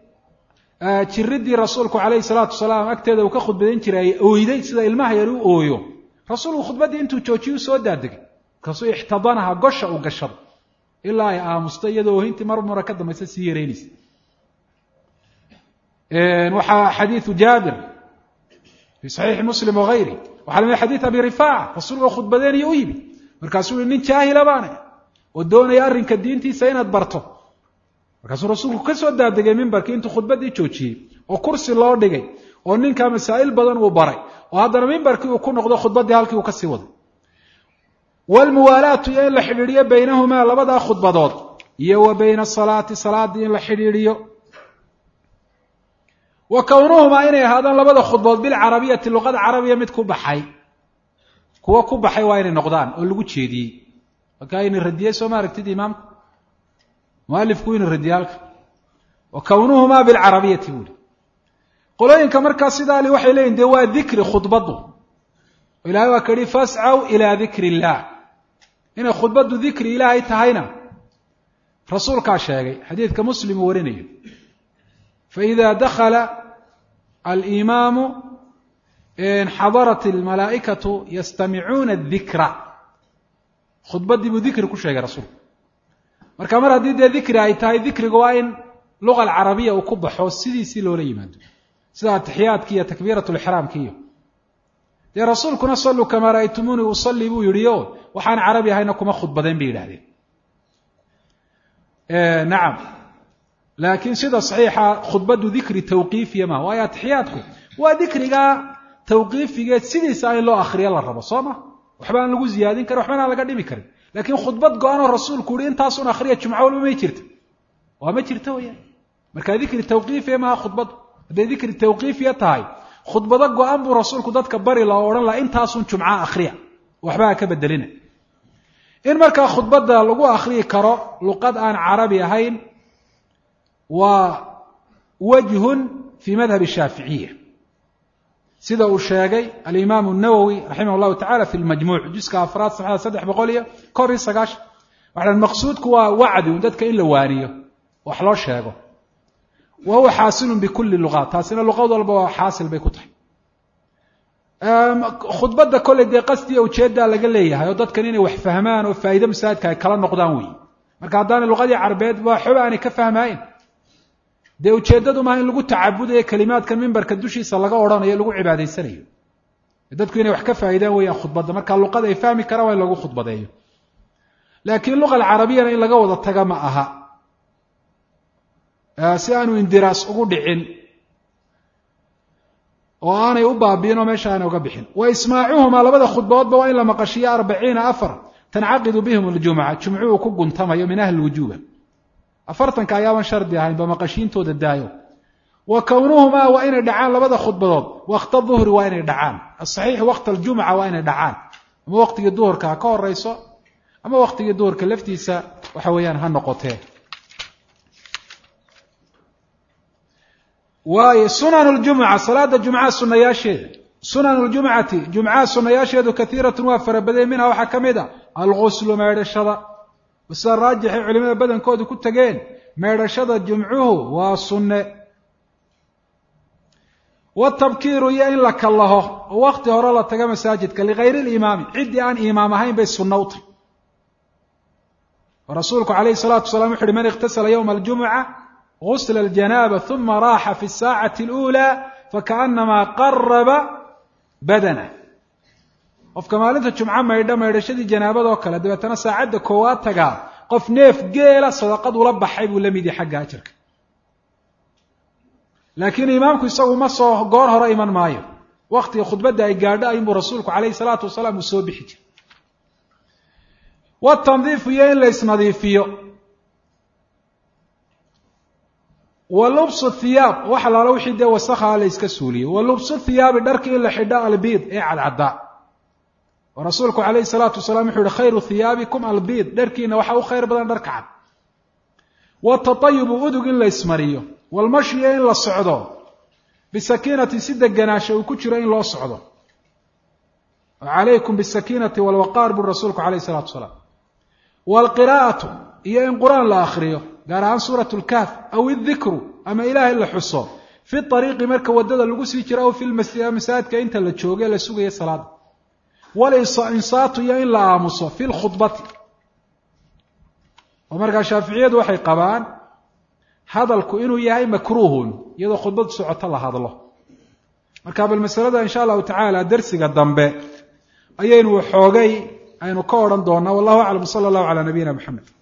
jiridii rasuulku calayhi salaatu wasalaam agteeda uu ka khudbadayn jiray ay ooyday sida ilmaha yar u ooyo rasuulku khudbaddii intuu joojiye u soo daadegay markaasuu ixtadanaha gosha uu gashado ilaa ay aamusta iyadoo oohintii mar mara ka dambaysa sii yaraynaysa. وحا حديث جابر في صحيح مسلم وغيره وحا من حديث أبي رفاعة رسول خطبتين يؤيبي مركاسول إن جاهل بانا ودون يارن كدينتي سينات برتو مركاسول رسول كسو دادقى منبرك انتو خطبتي جوجي وكرسي الله دقى وننكا مسائل بدن وبري وهذا منبرك يكون نقضى خطبتي هالكي وكسي وضي والموالاة يين لحريرية بينهما لبدا خطبتات يو بين الصلاة صلاة يين لحريرية وكونهما إني هذا لبدا خطبات بالعربية اللغة العربية متكو بحي كوا كو بحي وين نقدان ولغو تشيدي وكاين الردية سوما ركتدي إمام مؤلف كوين الرديالك وكونهما بالعربية يقول قولين كمركا سيدالي وحي لين دوا ذكر خطبته إلهي وكري فاسعوا إلى ذكر الله هنا خطبته ذكر إلهي تهينا رسول كاشاقي حديث كمسلم وريني فإذا دخل الإمام إن حضرت الملائكة يستمعون الذكر خطبته بذكر كل شيء رسول marka mar hadii de dhikri ay tahay dhikriga waa in luqa al-arabiyya uu ku baxo sidii si loo leeyahay sida tahiyaadka iyo takbiratul ihraamka iyo de rasuulkuna sallu kama ra'aytumuni usalli buu yiriyo waxaan arabi ahayna kuma khudbadeen bi yiraahdeen ee nacam laakiin sida saxiixa khudbadu dhikri tawqifiya ma waa tahiyaadku waa dhikriga tawqifiga sidiisa ay loo akhriyo la rabo sooma waxba aan lagu ziyaadin karo waxba aan laga dhimi karin لكن خطبة قانا الرسول كوري انت اصلا اخرية جمعة ولا ما يجرت وما جرت ويا مركا ذكر التوقيف ما خطبة ده ذكر التوقيف يا تاي خطبة قان بو رسول كودات كبري لا اوران لا انت اصلا جمعة اخرية وحبا كبدلنا ان مركا خطبة ده لغو اخرية كرو لقد ان عربي هين ووجه في مذهب الشافعية سيدا وشاقي الإمام النووي رحمه الله تعالى في المجموع جزء كافرات صفحة صدح بقولية كوري سقاش وعلى المقصود كوا وعد وندتك إلا وانية وحلو شاقه وهو حاصل بكل اللغات حاصل اللغات والبوا حاصل بكتح خطبة كل دي قصدي وشيدا لقليها يودت كنيني وحفهمان وفايدة مساعد كلام نقدانوي مركا دان اللغات عربيت وحباني كفهمين de ujeedadu ma in lagu tacabudaya kalimaadkan minbarka dushiisa laga oranayo lagu cibaadaysanayo dadku inay wax ka faa'iidaan weeyaan khudbada marka luqada ay fahmi karaan waa lagu khudbadeeyo laakiin luqada carabiyana in laga wada taga ma aha si aanu indiraas ugu dhicin oo aanay u baabiino meesha aan uga bixin wa ismaacuhuma labada khudbadoodba waa in la maqashiyo arbaciina afar tancaqidu bihim aljumca jumcuhu ku guntamayo min ahli wujuba afartan ka ayaan shardi ahayn ba maqashiintooda daayo wa kawnuhuma wa in dhacaan labada khudbadood waqti dhuhri wa in dhacaan as-sahih waqti al-jum'a wa in dhacaan ama waqtiga duhurka ka horeyso ama waqtiga duhurka laftiisa waxa weeyaan ha noqotee wa sunan al-jum'a salada jum'a sunayaasheed sunan al-jum'ati jum'a sunayaasheedu kathiratun wa farabaday minha waxa kamida al-ghusl maydashada والراجح علماء بدن كود ku tageen meedhashada jumcuhu waa sunne والتبكير يا in la kalaho waqti hore la taga masaajidka li ghayr al-imam cidi aan imam ahayn bay sunnawti rasuulku alayhi salatu wasalam wuxuu man ightasala yawm al-jum'a ghusl al-janaba thumma raha fi as-sa'ati al-ula fakannama qarraba badana qofka maalinta jumca maydha maydhashadii janaabada oo kale dabeetana saacada koowaad taga qof neef geela sadaqad ula baxay buu la mid yahay xagga ajirka laakiin imaamku isagu ma soo goor hore iman maayo waqtiga khudbada ay gaadho ayuu rasuulku kaleey salaatu wasalaam soo bixi jiray wa tandiifu ya in la isnadiifiyo wa lubsu thiyab waxa la wixii de wasakha la iska suuliyo wa lubsu thiyab dharkii in la xidha albiid ee cadcada ورسولك عليه الصلاة والسلام يقول خير ثيابكم البيض دركينا وحاو خير بدن دركعب والتطيب أدق إلا اسمريه والمشي إلا الصعده بسكينة سد الجناشة وكتر إلا الصعده عليكم بالسكينة والوقار بالرسولك عليه الصلاة والسلام والقراءة هي إن قرآن الآخرية قال عن سورة الكهف أو الذكر أما إله إلا حصه في الطريق مركب ودد اللقوس يجراه في المساجد كأنت اللي تشوقه لسوقه الصلاة وليس إنصات يا إلا آمص في الخطبة ومرقى شافعية وحي قبان hadalku inuu yahay makruuhun iyadoo khudbad socoto la hadlo marka bal masalada insha allahu tacaala darsiga dambe ayaynu xoogay aynu ka odhan doonaa wallahu aclam sala allahu calaa nabiyina maxamed